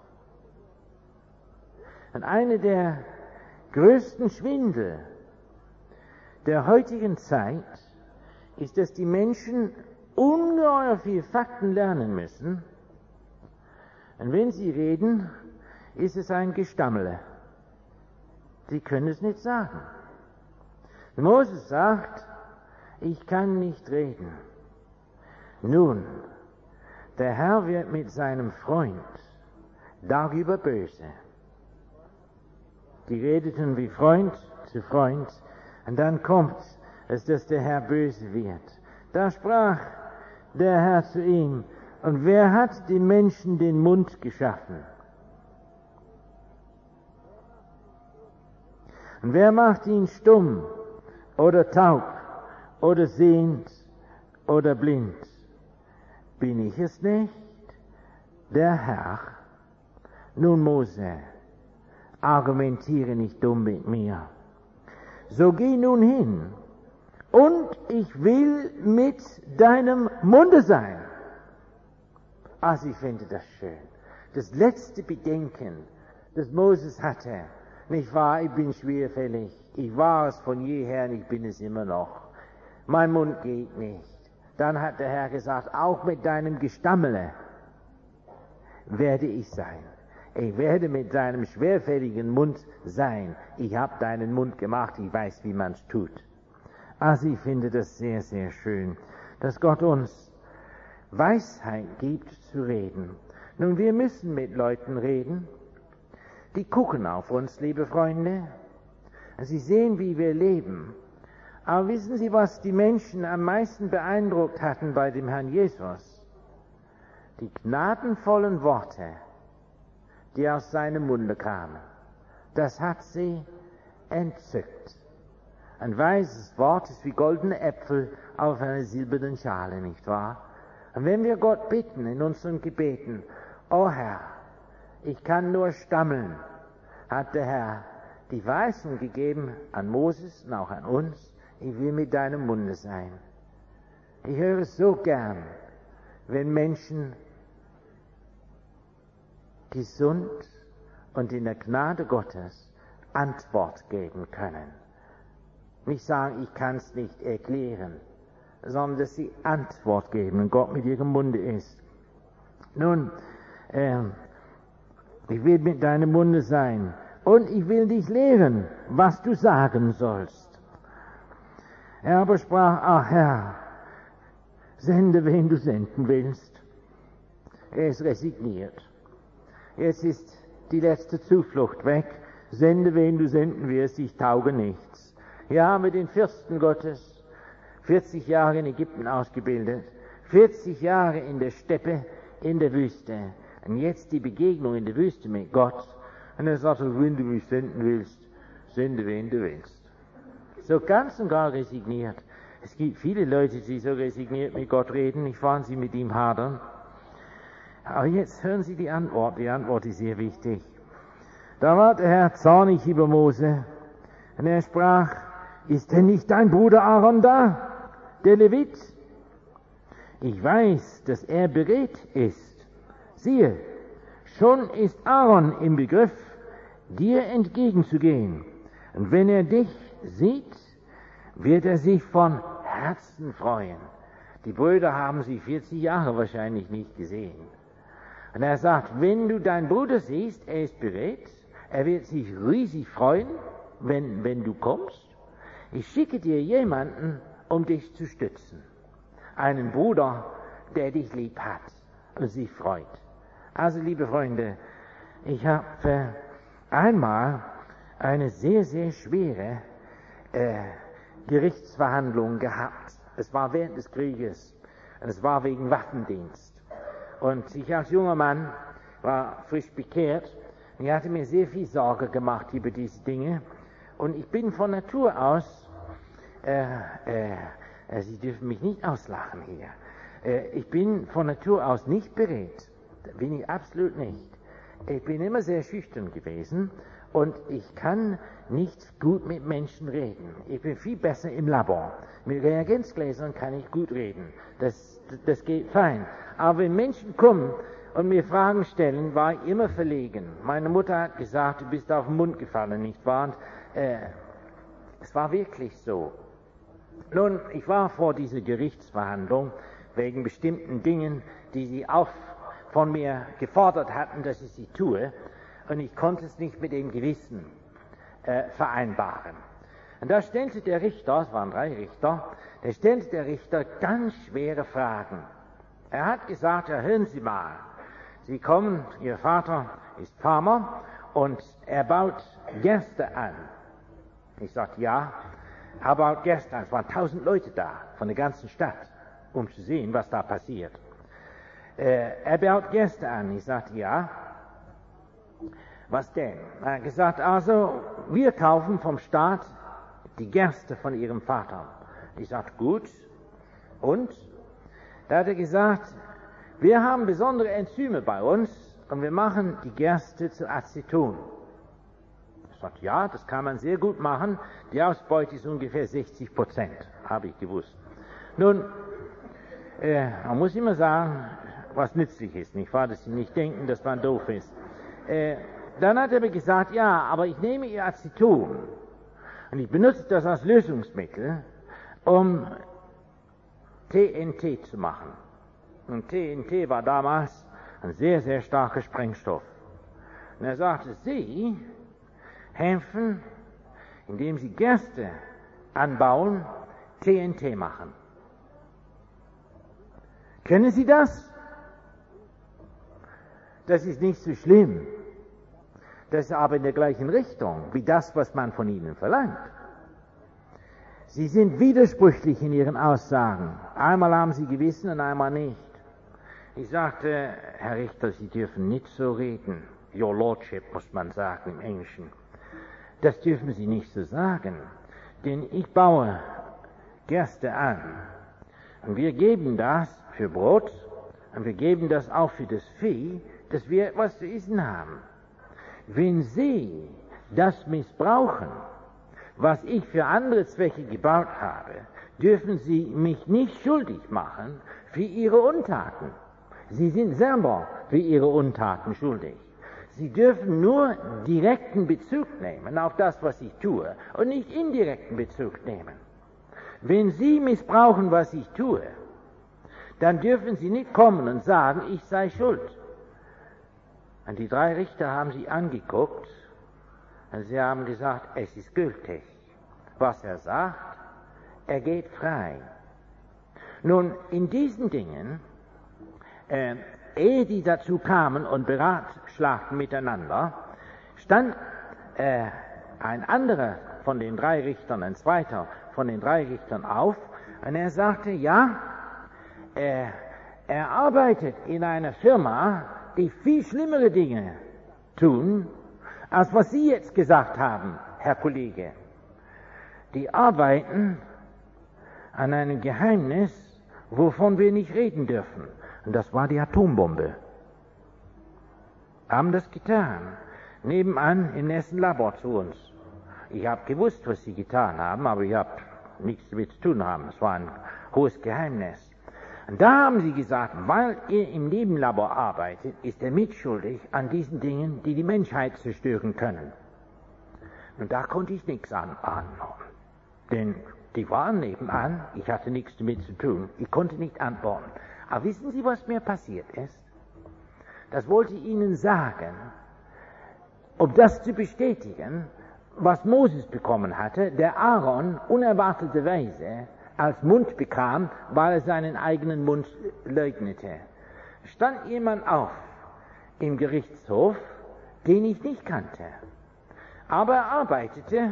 Speaker 1: Und eine der größten Schwindel der heutigen Zeit ist, dass die Menschen ungeheuer viel Fakten lernen müssen. Und wenn sie reden, ist es ein Gestammele. Sie können es nicht sagen. Moses sagt, ich kann nicht reden. Nun, der Herr wird mit seinem Freund darüber böse. Die redeten wie Freund zu Freund, und dann kommt es, dass der Herr böse wird. Da sprach der Herr zu ihm, und wer hat dem Menschen den Mund geschaffen? Und wer macht ihn stumm oder taub oder sehend oder blind? Bin ich es nicht, der Herr? Nun, Mose, argumentiere nicht dumm mit mir. So geh nun hin, und ich will mit deinem Munde sein. Also ich finde das schön. Das letzte Bedenken, das Moses hatte, nicht wahr, ich bin schwerfällig, ich war es von jeher und ich bin es immer noch. Mein Mund geht nicht. Dann hat der Herr gesagt, auch mit deinem Gestammele werde ich sein. Ich werde mit deinem schwerfälligen Mund sein. Ich habe deinen Mund gemacht, ich weiß, wie man es tut. Also ich finde das sehr, sehr schön, dass Gott uns Weisheit gibt zu reden. Nun, wir müssen mit Leuten reden, die gucken auf uns, liebe Freunde. Sie sehen, wie wir leben. Aber wissen Sie, was die Menschen am meisten beeindruckt hatten bei dem Herrn Jesus? Die gnadenvollen Worte, die aus seinem Munde kamen. Das hat sie entzückt. Ein weises Wort ist wie goldene Äpfel auf einer silbernen Schale, nicht wahr? Und wenn wir Gott bitten in unseren Gebeten, o Herr, ich kann nur stammeln, hat der Herr die Weisung gegeben an Moses und auch an uns, ich will mit deinem Munde sein. Ich höre es so gern, wenn Menschen gesund und in der Gnade Gottes Antwort geben können. Nicht sagen, ich kann es nicht erklären, sondern dass sie Antwort geben und Gott mit ihrem Munde ist. Nun, ich will mit deinem Munde sein und ich will dich lehren, was du sagen sollst. Er aber sprach, ach Herr, sende, wen du senden willst. Er ist resigniert. Jetzt ist die letzte Zuflucht weg. Sende, wen du senden wirst, ich tauge nichts. Hier haben wir den Fürsten Gottes, 40 Jahre in Ägypten ausgebildet, 40 Jahre in der Steppe, in der Wüste. Und jetzt die Begegnung in der Wüste mit Gott. Und er sagte, wenn du mich senden willst, sende wen du willst. So ganz und gar resigniert. Es gibt viele Leute, die so resigniert mit Gott reden, nicht wahr, sie mit ihm hadern. Aber jetzt hören Sie die Antwort ist sehr wichtig. Da war der Herr zornig über Mose, und er sprach, ist denn nicht dein Bruder Aaron da, der Levit? Ich weiß, dass er beredt ist. Siehe, schon ist Aaron im Begriff, dir entgegenzugehen. Und wenn er dich sieht, wird er sich von Herzen freuen. Die Brüder haben sie 40 Jahre wahrscheinlich nicht gesehen. Und er sagt, wenn du deinen Bruder siehst, er ist bereit, er wird sich riesig freuen, wenn du kommst. Ich schicke dir jemanden, um dich zu stützen. Einen Bruder, der dich lieb hat und sich freut. Also, liebe Freunde, ich habe einmal eine sehr, sehr schwere Gerichtsverhandlung gehabt. Es war während des Krieges und es war wegen Waffendienst. Und ich als junger Mann war frisch bekehrt und ich hatte mir sehr viel Sorge gemacht über diese Dinge. Und ich bin von Natur aus, Sie dürfen mich nicht auslachen hier, ich bin von Natur aus nicht bereit. Bin ich absolut nicht. Ich bin immer sehr schüchtern gewesen und ich kann nicht gut mit Menschen reden. Ich bin viel besser im Labor. Mit Reagenzgläsern kann ich gut reden. Das geht fein. Aber wenn Menschen kommen und mir Fragen stellen, war ich immer verlegen. Meine Mutter hat gesagt, du bist auf den Mund gefallen, nicht wahr? Und, es war wirklich so. Nun, ich war vor dieser Gerichtsverhandlung wegen bestimmten Dingen, die sie auch von mir gefordert hatten, dass ich sie tue, und ich konnte es nicht mit dem Gewissen vereinbaren. Und da stellte der Richter, es waren 3 Richter, ganz schwere Fragen. Er hat gesagt, ja, hören Sie mal, Sie kommen, Ihr Vater ist Farmer und er baut Gerste an. Ich sagte, ja, er baut Gerste an. Es waren 1000 Leute da, von der ganzen Stadt, um zu sehen, was da passiert. Er baut Gerste an. Ich sagte, ja. Was denn? Er hat gesagt, also, wir kaufen vom Staat die Gerste von Ihrem Vater. Ich sagte, gut. Und? Da hat er gesagt, wir haben besondere Enzyme bei uns und wir machen die Gerste zu Aceton. Ich sagte, ja, das kann man sehr gut machen. Die Ausbeute ist ungefähr 60%, habe ich gewusst. Nun, man muss immer sagen, was nützlich ist, nicht wahr? Dass Sie nicht denken, dass man doof ist. Dann hat er mir gesagt, ja, aber ich nehme Ihr Aceton und ich benutze das als Lösungsmittel, um TNT zu machen. Und TNT war damals ein sehr, sehr starker Sprengstoff. Und er sagte, Sie helfen, indem Sie Gerste anbauen, TNT machen. Kennen Sie das? Das ist nicht so schlimm. Das ist aber in der gleichen Richtung wie das, was man von Ihnen verlangt. Sie sind widersprüchlich in Ihren Aussagen. Einmal haben Sie Gewissen und einmal nicht. Ich sagte, Herr Richter, Sie dürfen nicht so reden. Your Lordship, muss man sagen im Englischen. Das dürfen Sie nicht so sagen. Denn ich baue Gerste an. Und wir geben das für Brot und wir geben das auch für das Vieh, dass wir etwas zu essen haben. Wenn Sie das missbrauchen, was ich für andere Zwecke gebaut habe, dürfen Sie mich nicht schuldig machen für Ihre Untaten. Sie sind selber für Ihre Untaten schuldig. Sie dürfen nur direkten Bezug nehmen auf das, was ich tue, und nicht indirekten Bezug nehmen. Wenn Sie missbrauchen, was ich tue, dann dürfen Sie nicht kommen und sagen, ich sei schuld. Und die 3 Richter haben Sie angeguckt und sie haben gesagt, es ist gültig. Was er sagt, er geht frei. Nun, in diesen Dingen, ehe die dazu kamen und beratschlagten miteinander, stand ein anderer von den 3 Richtern, ein zweiter von den 3 Richtern auf, und er sagte, ja, er arbeitet in einer Firma, die viel schlimmere Dinge tun, als was Sie jetzt gesagt haben, Herr Kollege. Die arbeiten an einem Geheimnis, wovon wir nicht reden dürfen. Und das war die Atombombe. Haben das getan. Nebenan im nächsten Labor zu uns. Ich habe gewusst, was sie getan haben, aber ich habe nichts damit zu tun haben. Es war ein hohes Geheimnis. Und da haben sie gesagt, weil er im Nebenlabor arbeitet, ist er mitschuldig an diesen Dingen, die die Menschheit zerstören können. Und da konnte ich nichts anahnen. Denn die waren nebenan, ich hatte nichts damit zu tun, ich konnte nicht antworten. Aber wissen Sie, was mir passiert ist? Das wollte ich Ihnen sagen, um das zu bestätigen, was Moses bekommen hatte, der Aaron unerwarteterweise als Mund bekam, weil er seinen eigenen Mund leugnete. Stand jemand auf im Gerichtshof, den ich nicht kannte, aber er arbeitete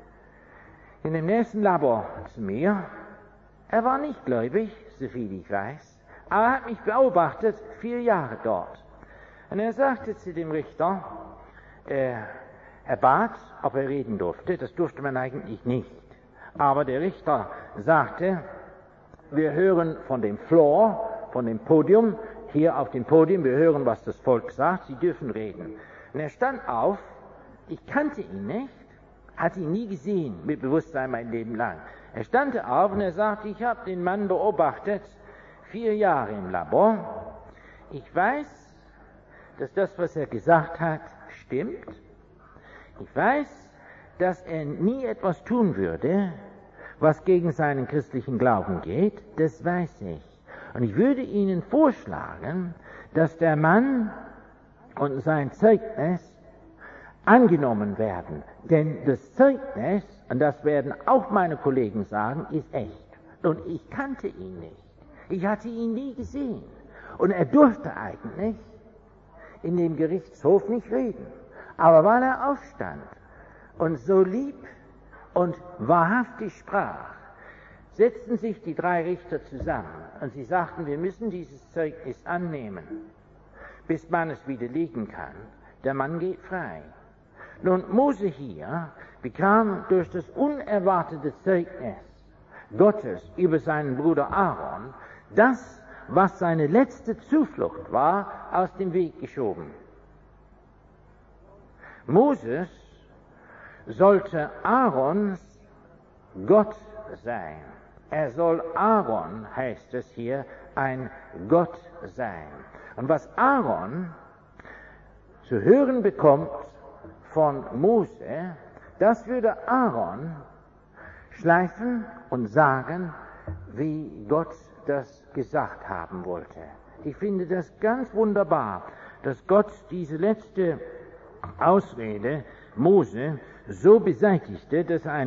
Speaker 1: in dem nächsten Labor zu mir. Er war nicht gläubig, soviel ich weiß, aber er hat mich beobachtet, 4 Jahre dort. Und er sagte zu dem Richter, er bat, ob er reden durfte. Das durfte man eigentlich nicht. Aber der Richter sagte, wir hören von dem Floor, von dem Podium, hier auf dem Podium, wir hören, was das Volk sagt, Sie dürfen reden. Und er stand auf, ich kannte ihn nicht, hatte ihn nie gesehen, mit Bewusstsein mein Leben lang. Er stand auf und er sagte, ich habe den Mann beobachtet, 4 Jahre im Labor. Ich weiß, dass das, was er gesagt hat, stimmt. Ich weiß, dass er nie etwas tun würde, was gegen seinen christlichen Glauben geht. Das weiß ich. Und ich würde Ihnen vorschlagen, dass der Mann und sein Zeugnis angenommen werden. Denn das Zeugnis, und das werden auch meine Kollegen sagen, ist echt. Und ich kannte ihn nicht. Ich hatte ihn nie gesehen. Und er durfte eigentlich in dem Gerichtshof nicht reden. Aber weil er aufstand und so lieb und wahrhaftig sprach, setzten sich die 3 Richter zusammen und sie sagten, wir müssen dieses Zeugnis annehmen, bis man es widerlegen kann. Der Mann geht frei. Nun, Mose hier bekam durch das unerwartete Zeugnis Gottes über seinen Bruder Aaron das, was seine letzte Zuflucht war, aus dem Weg geschoben. Moses sollte Aarons Gott sein. Er soll Aaron, heißt es hier, ein Gott sein. Und was Aaron zu hören bekommt von Mose, das würde Aaron schleifen und sagen, wie Gott das gesagt haben wollte. Ich finde das ganz wunderbar, dass Gott diese letzte Ausrede Mose so beseitigte, dass er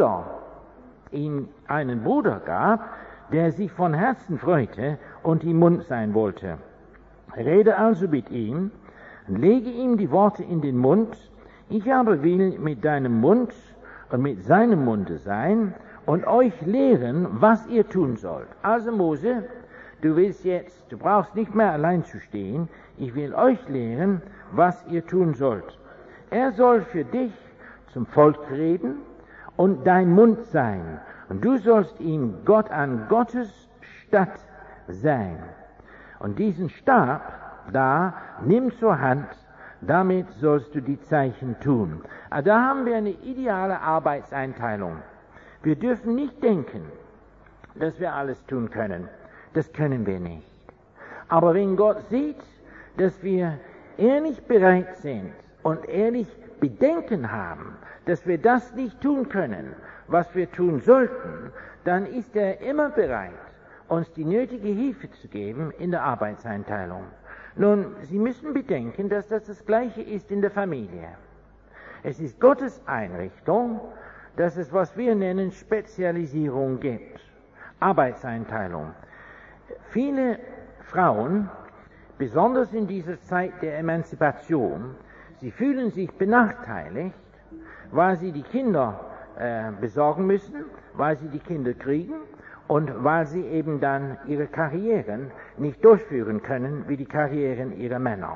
Speaker 1: ihm einen Bruder gab, der sich von Herzen freute und ihm Mund sein wollte. Rede also mit ihm, lege ihm die Worte in den Mund, ich aber will mit deinem Mund und mit seinem Munde sein und euch lehren, was ihr tun sollt. Also Mose, du brauchst nicht mehr allein zu stehen, ich will euch lehren, was ihr tun sollt. Er soll für dich zum Volk reden und dein Mund sein, und du sollst ihm Gott an Gottes Statt sein. Und diesen Stab da nimm zur Hand, damit sollst du die Zeichen tun. Da haben wir eine ideale Arbeitseinteilung. Wir dürfen nicht denken, dass wir alles tun können. Das können wir nicht. Aber wenn Gott sieht, dass wir ehrlich bereit sind und ehrlich Bedenken haben, dass wir das nicht tun können, was wir tun sollten, dann ist er immer bereit, uns die nötige Hilfe zu geben in der Arbeitseinteilung. Nun, Sie müssen bedenken, dass das Gleiche ist in der Familie. Es ist Gottes Einrichtung, dass es, was wir nennen, Spezialisierung gibt. Arbeitseinteilung. Viele Frauen, besonders in dieser Zeit der Emanzipation, sie fühlen sich benachteiligt, weil sie die Kinder besorgen müssen, weil sie die Kinder kriegen und weil sie eben dann ihre Karrieren nicht durchführen können wie die Karrieren ihrer Männer.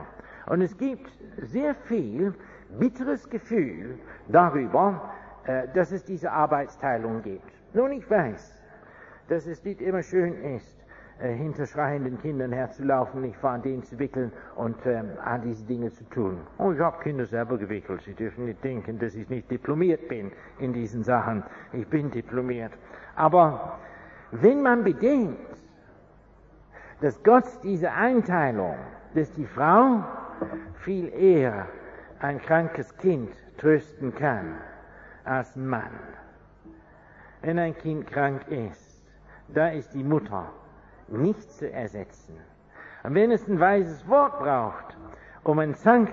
Speaker 1: Und es gibt sehr viel bitteres Gefühl darüber, dass es diese Arbeitsteilung gibt. Nun, ich weiß, dass es nicht immer schön ist, hinter schreienden Kindern herzulaufen, nicht wahr, den zu wickeln und all diese Dinge zu tun. Oh, ich habe Kinder selber gewickelt. Sie dürfen nicht denken, dass ich nicht diplomiert bin in diesen Sachen. Ich bin diplomiert. Aber wenn man bedenkt, dass Gott diese Einteilung, dass die Frau viel eher ein krankes Kind trösten kann als ein Mann. Wenn ein Kind krank ist, da ist die Mutter nicht zu ersetzen. Und wenn es ein weises Wort braucht, um einen Zank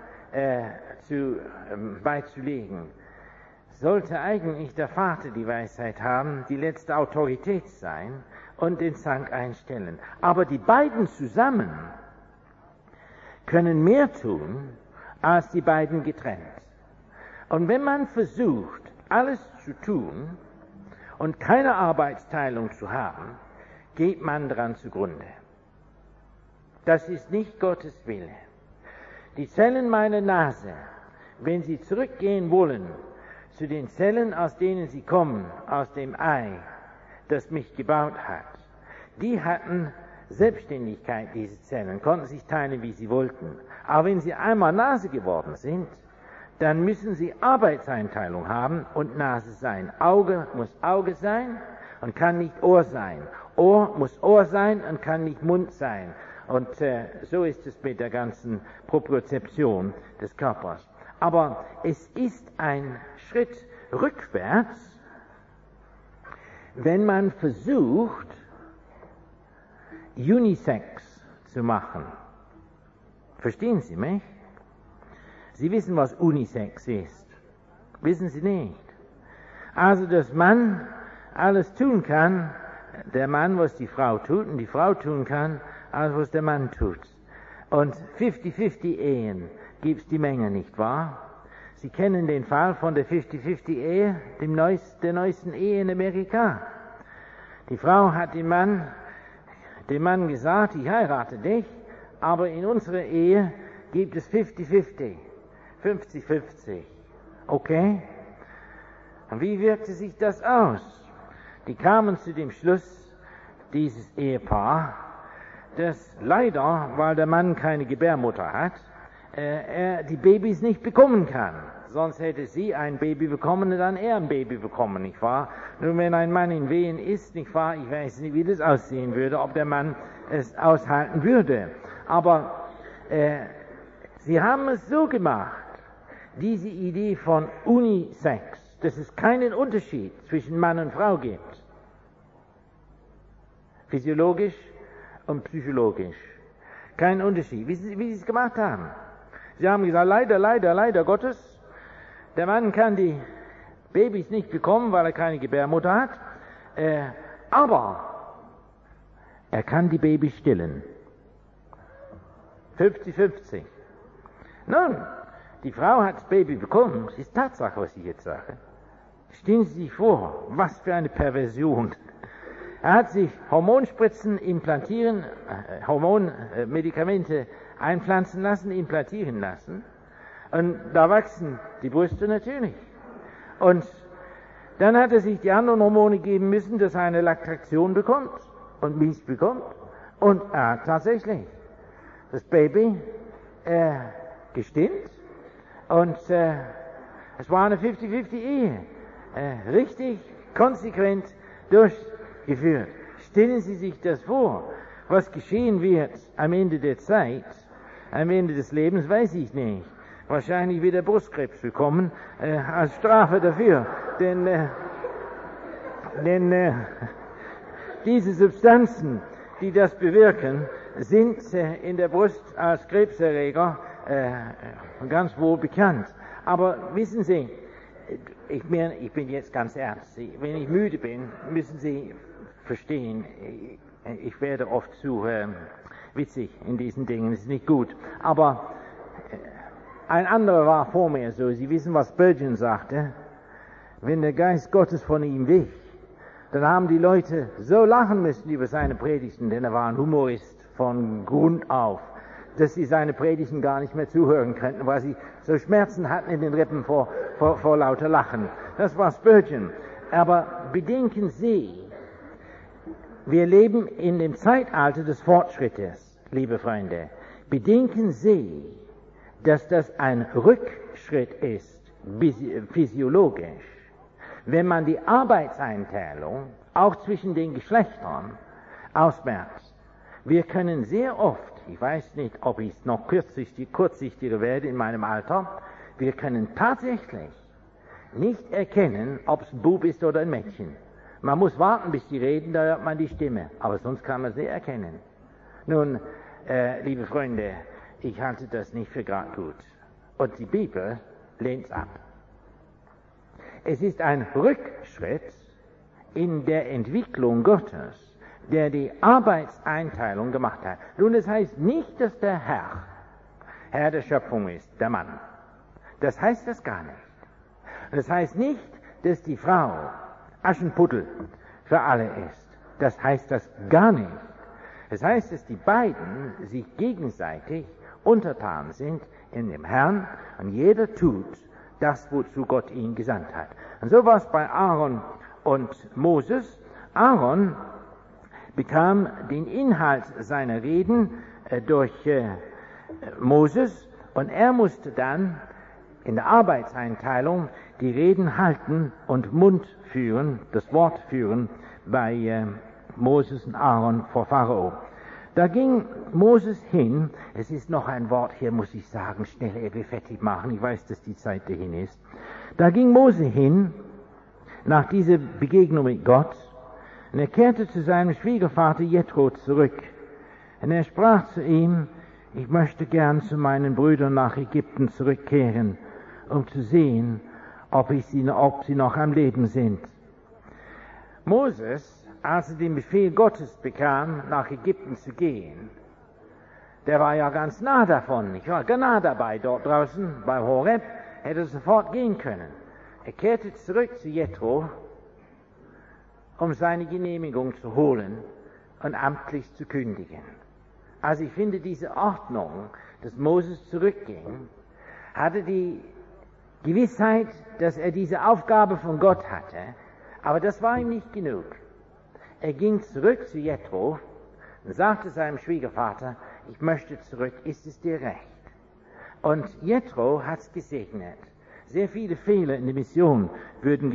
Speaker 1: beizulegen, sollte eigentlich der Vater die Weisheit haben, die letzte Autorität sein und den Zank einstellen. Aber die beiden zusammen können mehr tun, als die beiden getrennt. Und wenn man versucht, alles zu tun und keine Arbeitsteilung zu haben, geht man daran zugrunde. Das ist nicht Gottes Wille. Die Zellen meiner Nase, wenn sie zurückgehen wollen zu den Zellen, aus denen sie kommen, aus dem Ei, das mich gebaut hat, die hatten Selbstständigkeit, diese Zellen, konnten sich teilen, wie sie wollten. Aber wenn sie einmal Nase geworden sind, dann müssen sie Arbeitseinteilung haben und Nase sein. Auge muss Auge sein und kann nicht Ohr sein. Ohr muss Ohr sein und kann nicht Mund sein. Und so ist es mit der ganzen Propriozeption des Körpers. Aber es ist ein Schritt rückwärts, wenn man versucht, Unisex zu machen. Verstehen Sie mich? Sie wissen, was Unisex ist. Wissen Sie nicht? Also, dass man alles tun kann, der Mann, was die Frau tut, und die Frau tun kann, alles, was der Mann tut. Und 50-50 Ehen gibt's die Menge, nicht wahr? Sie kennen den Fall von der 50-50 Ehe, der neuesten Ehe in Amerika. Die Frau hat dem Mann gesagt, ich heirate dich, aber in unserer Ehe gibt es 50-50, 50-50. Okay? Und wie wirkte sich das aus? Die kamen zu dem Schluss, dieses Ehepaar, dass leider, weil der Mann keine Gebärmutter hat, er die Babys nicht bekommen kann. Sonst hätte sie ein Baby bekommen und dann er ein Baby bekommen, nicht wahr? Nur wenn ein Mann in Wehen ist, nicht wahr? Ich weiß nicht, wie das aussehen würde, ob der Mann es aushalten würde. Aber sie haben es so gemacht, diese Idee von Unisex, dass es keinen Unterschied zwischen Mann und Frau gibt. Physiologisch und psychologisch. Kein Unterschied. Wie sie es gemacht haben. Sie haben gesagt, leider Gottes, der Mann kann die Babys nicht bekommen, weil er keine Gebärmutter hat, aber er kann die Babys stillen. 50-50. Nun, die Frau hat das Baby bekommen, das ist Tatsache, was ich jetzt sage. Stellen Sie sich vor, was für eine Perversion. Er hat sich Hormonspritzen implantieren, Hormonmedikamente einpflanzen lassen, implantieren lassen. Und da wachsen die Brüste natürlich. Und dann hat er sich die anderen Hormone geben müssen, dass er eine Laktation bekommt und Milch bekommt. Und er hat tatsächlich das Baby gestillt. Und es war eine 50-50 Ehe. Richtig konsequent durchgeführt. Stellen Sie sich das vor, was geschehen wird am Ende der Zeit, am Ende des Lebens, weiß ich nicht. Wahrscheinlich wird er Brustkrebs bekommen, als Strafe dafür. Denn diese Substanzen, die das bewirken, sind in der Brust als Krebserreger ganz wohl bekannt. Aber wissen Sie, ich bin jetzt ganz ernst. Wenn ich müde bin, müssen Sie verstehen, ich werde oft zu witzig in diesen Dingen, das ist nicht gut. Aber ein anderer war vor mir so. Sie wissen, was Spurgeon sagte? Wenn der Geist Gottes von ihm wich, dann haben die Leute so lachen müssen über seine Predigten, denn er war ein Humorist von Grund auf. dass sie seine Predigten gar nicht mehr zuhören könnten, weil sie so Schmerzen hatten in den Rippen vor lauter Lachen. Das war Spurgeon. Aber bedenken Sie, wir leben in dem Zeitalter des Fortschrittes, liebe Freunde. Bedenken Sie, dass das ein Rückschritt ist, physiologisch, wenn man die Arbeitseinteilung auch zwischen den Geschlechtern ausmerzt. Wir können sehr oft, ich weiß nicht, ob ich noch kurzsichtiger werde in meinem Alter, wir können tatsächlich nicht erkennen, ob es ein Bub ist oder ein Mädchen. Man muss warten, bis die reden, da hört man die Stimme, aber sonst kann man sie erkennen. Nun, liebe Freunde, ich halte das nicht für gerade gut. Und die Bibel lehnt es ab. Es ist ein Rückschritt in der Entwicklung Gottes, der die Arbeitseinteilung gemacht hat. Nun, das heißt nicht, dass der Herr der Schöpfung ist, der Mann. Das heißt das gar nicht. Das heißt nicht, dass die Frau Aschenputtel für alle ist. Das heißt das gar nicht. Das heißt, dass die beiden sich gegenseitig untertan sind in dem Herrn und jeder tut das, wozu Gott ihn gesandt hat. Und so war es bei Aaron und Moses. Aaron bekam den Inhalt seiner Reden durch Moses und er musste dann in der Arbeitseinteilung die Reden halten und Mund führen, das Wort führen bei Moses und Aaron vor Pharao. Da ging Moses hin, es ist noch ein Wort hier, muss ich sagen, schnell fertig machen, ich weiß, dass die Zeit dahin ist. Da ging Mose hin, nach dieser Begegnung mit Gott, und er kehrte zu seinem Schwiegervater Jethro zurück. Und er sprach zu ihm, ich möchte gern zu meinen Brüdern nach Ägypten zurückkehren, um zu sehen, ob sie noch am Leben sind. Moses, als er den Befehl Gottes bekam, nach Ägypten zu gehen, der war ja ganz nah davon. Ich war genau dabei, dort draußen bei Horeb, hätte sofort gehen können. Er kehrte zurück zu Jethro, um seine Genehmigung zu holen und amtlich zu kündigen. Also ich finde diese Ordnung, dass Moses zurückging, hatte die Gewissheit, dass er diese Aufgabe von Gott hatte, aber das war ihm nicht genug. Er ging zurück zu Jethro und sagte seinem Schwiegervater, ich möchte zurück, ist es dir recht? Und Jethro hat es gesegnet. Sehr viele Fehler in der Mission würden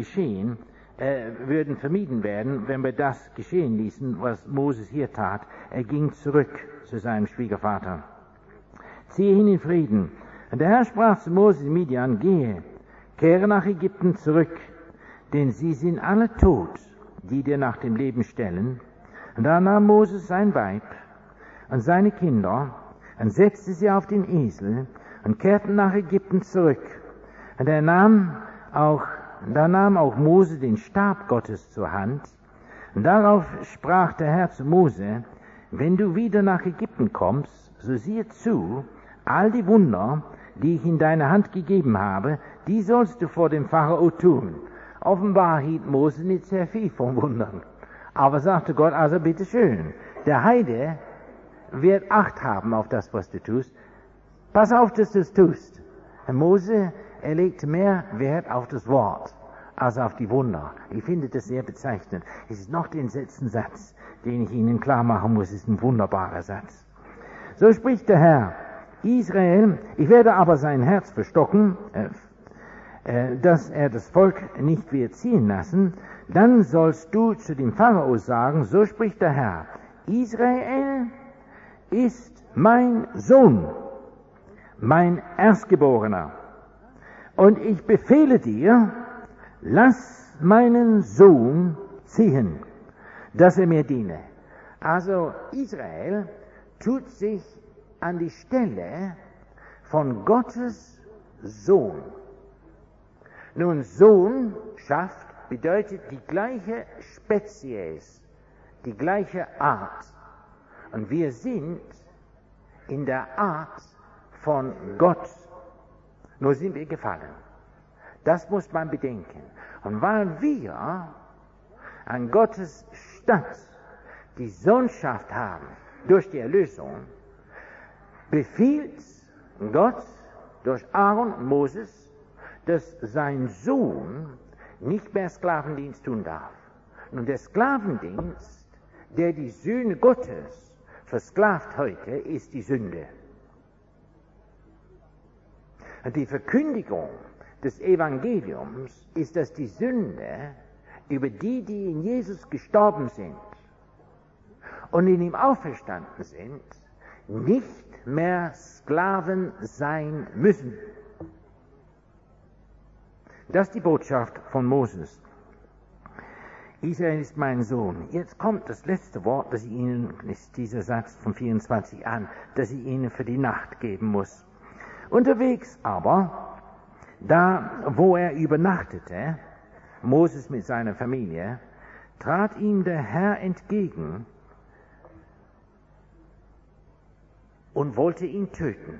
Speaker 1: vermieden werden, wenn wir das geschehen ließen, was Moses hier tat. Er ging zurück zu seinem Schwiegervater. Ziehe hin in Frieden. Und der Herr sprach zu Moses in Midian, gehe, kehre nach Ägypten zurück, denn sie sind alle tot, die dir nach dem Leben stellen. Und da nahm Moses sein Weib und seine Kinder und setzte sie auf den Esel und kehrten nach Ägypten zurück. Und da nahm auch Mose den Stab Gottes zur Hand. Und darauf sprach der Herr zu Mose, wenn du wieder nach Ägypten kommst, so siehe zu, all die Wunder, die ich in deine Hand gegeben habe, die sollst du vor dem Pharao tun. Offenbar hielt Mose nicht sehr viel von Wundern. Aber sagte Gott, also bitteschön, der Heide wird Acht haben auf das, was du tust. Pass auf, dass du es tust. Und Mose, er legte mehr Wert auf das Wort als auf die Wunder. Ich finde das sehr bezeichnend. Es ist noch den letzten Satz, den ich Ihnen klar machen muss. Es ist ein wunderbarer Satz. So spricht der Herr, Israel, ich werde aber sein Herz verstocken, dass er das Volk nicht wird ziehen lassen. Dann sollst du zu dem Pharao sagen, so spricht der Herr, Israel ist mein Sohn, mein Erstgeborener. Und ich befehle dir, lass meinen Sohn ziehen, dass er mir diene. Also Israel tut sich an die Stelle von Gottes Sohn. Nun, Sohnschaft bedeutet die gleiche Spezies, die gleiche Art. Und wir sind in der Art von Gott. Nur sind wir gefallen. Das muss man bedenken. Und weil wir an Gottes Statt die Sohnschaft haben durch die Erlösung, befiehlt Gott durch Aaron und Moses, dass sein Sohn nicht mehr Sklavendienst tun darf. Nun, der Sklavendienst, der die Söhne Gottes versklavt heute, ist die Sünde. Und die Verkündigung des Evangeliums ist, dass die Sünde über die in Jesus gestorben sind und in ihm auferstanden sind, nicht mehr Sklaven sein müssen. Das ist die Botschaft von Moses. Israel ist mein Sohn. Jetzt kommt das letzte Wort, das ich Ihnen, ist dieser Satz von 24 an, das ich Ihnen für die Nacht geben muss. Unterwegs aber, da wo er übernachtete, Moses mit seiner Familie, trat ihm der Herr entgegen und wollte ihn töten.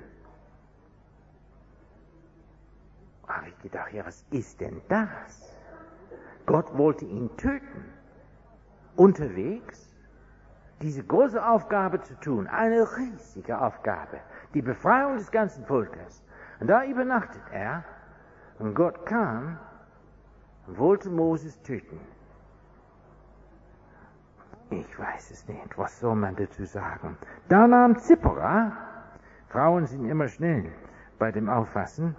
Speaker 1: Habe ich gedacht, ja, was ist denn das? Gott wollte ihn töten. Unterwegs diese große Aufgabe zu tun, eine riesige Aufgabe, die Befreiung des ganzen Volkes. Und da übernachtet er und Gott kam und wollte Moses töten. Ich weiß es nicht, was soll man dazu sagen? Da nahm Zipporah, Frauen sind immer schnell bei dem Auffassen,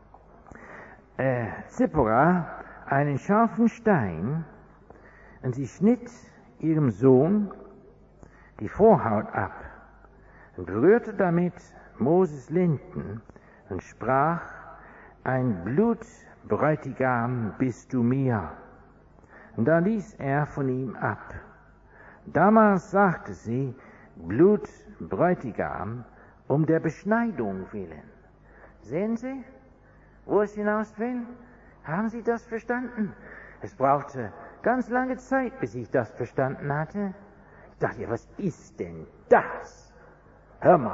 Speaker 1: Zipporah einen scharfen Stein und sie schnitt ihrem Sohn die Vorhaut ab und berührte damit Moses Lenden und sprach, ein Blutbräutigam bist du mir. Und da ließ er von ihm ab. Damals sagte sie, Blutbräutigam, um der Beschneidung willen. Sehen Sie, wo es hinaus will? Haben Sie das verstanden? Es brauchte ganz lange Zeit, bis ich das verstanden hatte. Ich dachte, ja, was ist denn das? Hör mal.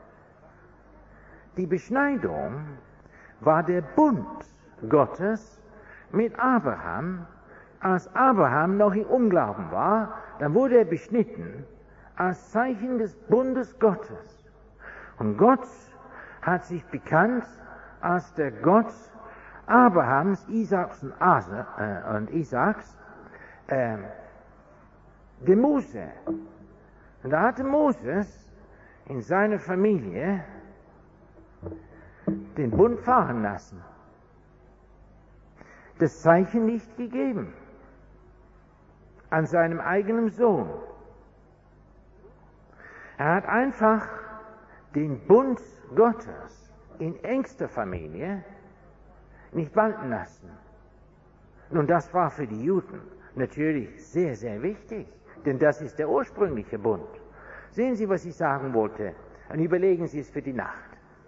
Speaker 1: Die Beschneidung war der Bund Gottes mit Abraham. Als Abraham noch im Unglauben war, dann wurde er beschnitten als Zeichen des Bundes Gottes. Und Gott hat sich bekannt als der Gott Abrahams, Isaaks und Isaaks, dem Mose. Und da hatte Moses in seiner Familie den Bund fahren lassen. Das Zeichen nicht gegeben an seinem eigenen Sohn. Er hat einfach den Bund Gottes in engster Familie nicht walten lassen. Nun, das war für die Juden natürlich sehr, sehr wichtig, denn das ist der ursprüngliche Bund. Sehen Sie, was ich sagen wollte, und überlegen Sie es für die Nacht.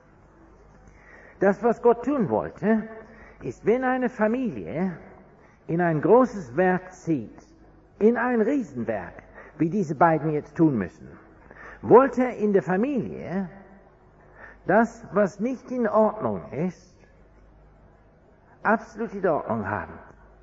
Speaker 1: Das, was Gott tun wollte, ist, wenn eine Familie in ein großes Werk zieht, in ein Riesenwerk, wie diese beiden jetzt tun müssen, wollte er in der Familie das, was nicht in Ordnung ist, absolut in Ordnung haben.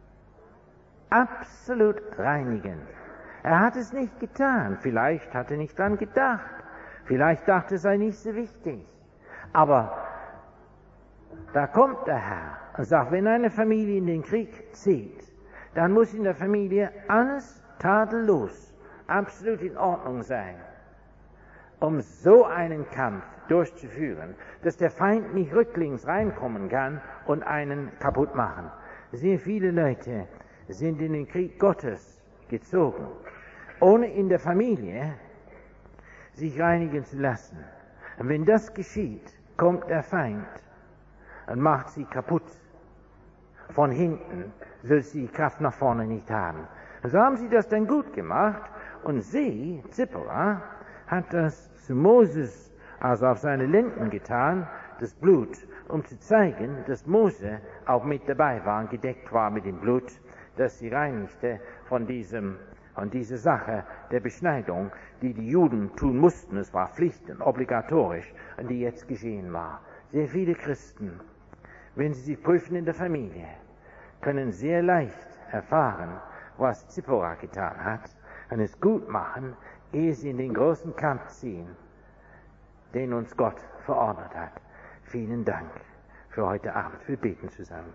Speaker 1: Absolut reinigen. Er hat es nicht getan. Vielleicht hat er nicht dran gedacht. Vielleicht dachte er, es sei nicht so wichtig. Aber da kommt der Herr und sagt, wenn eine Familie in den Krieg zieht, dann muss in der Familie alles tadellos, absolut in Ordnung sein, um so einen Kampf durchzuführen, dass der Feind nicht rücklings reinkommen kann und einen kaputt machen. Sehr viele Leute sind in den Krieg Gottes gezogen, ohne in der Familie sich reinigen zu lassen. Und wenn das geschieht, kommt der Feind und macht sie kaputt. Von hinten soll sie die Kraft nach vorne nicht haben. So haben sie das dann gut gemacht und sie, Zipporah, hat das zu Moses, also auf seine Lenden getan, das Blut, um zu zeigen, dass Mose auch mit dabei war und gedeckt war mit dem Blut, das sie reinigte von dieser Sache der Beschneidung, die die Juden tun mussten. Es war Pflicht und obligatorisch und die jetzt geschehen war. Sehr viele Christen, wenn sie sich prüfen in der Familie, können sehr leicht erfahren, was Zipporah getan hat und es gut machen, ehe sie in den großen Kampf ziehen. den uns Gott verordnet hat. Vielen Dank für heute Abend. Wir beten zusammen.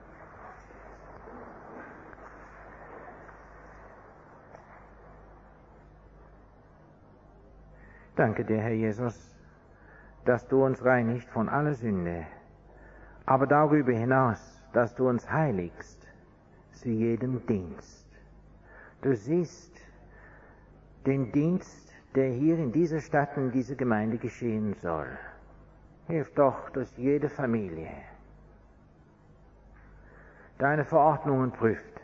Speaker 1: Danke dir, Herr Jesus, dass du uns reinigst von aller Sünde, aber darüber hinaus, dass du uns heiligst zu jedem Dienst. Du siehst den Dienst, der hier in dieser Stadt, in dieser Gemeinde geschehen soll. Hilf doch, dass jede Familie deine Verordnungen prüft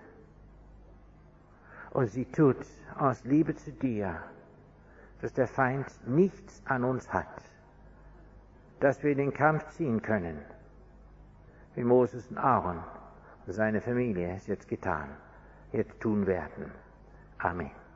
Speaker 1: und sie tut aus Liebe zu dir, dass der Feind nichts an uns hat, dass wir den Kampf ziehen können, wie Moses und Aaron und seine Familie es jetzt getan, jetzt tun werden. Amen.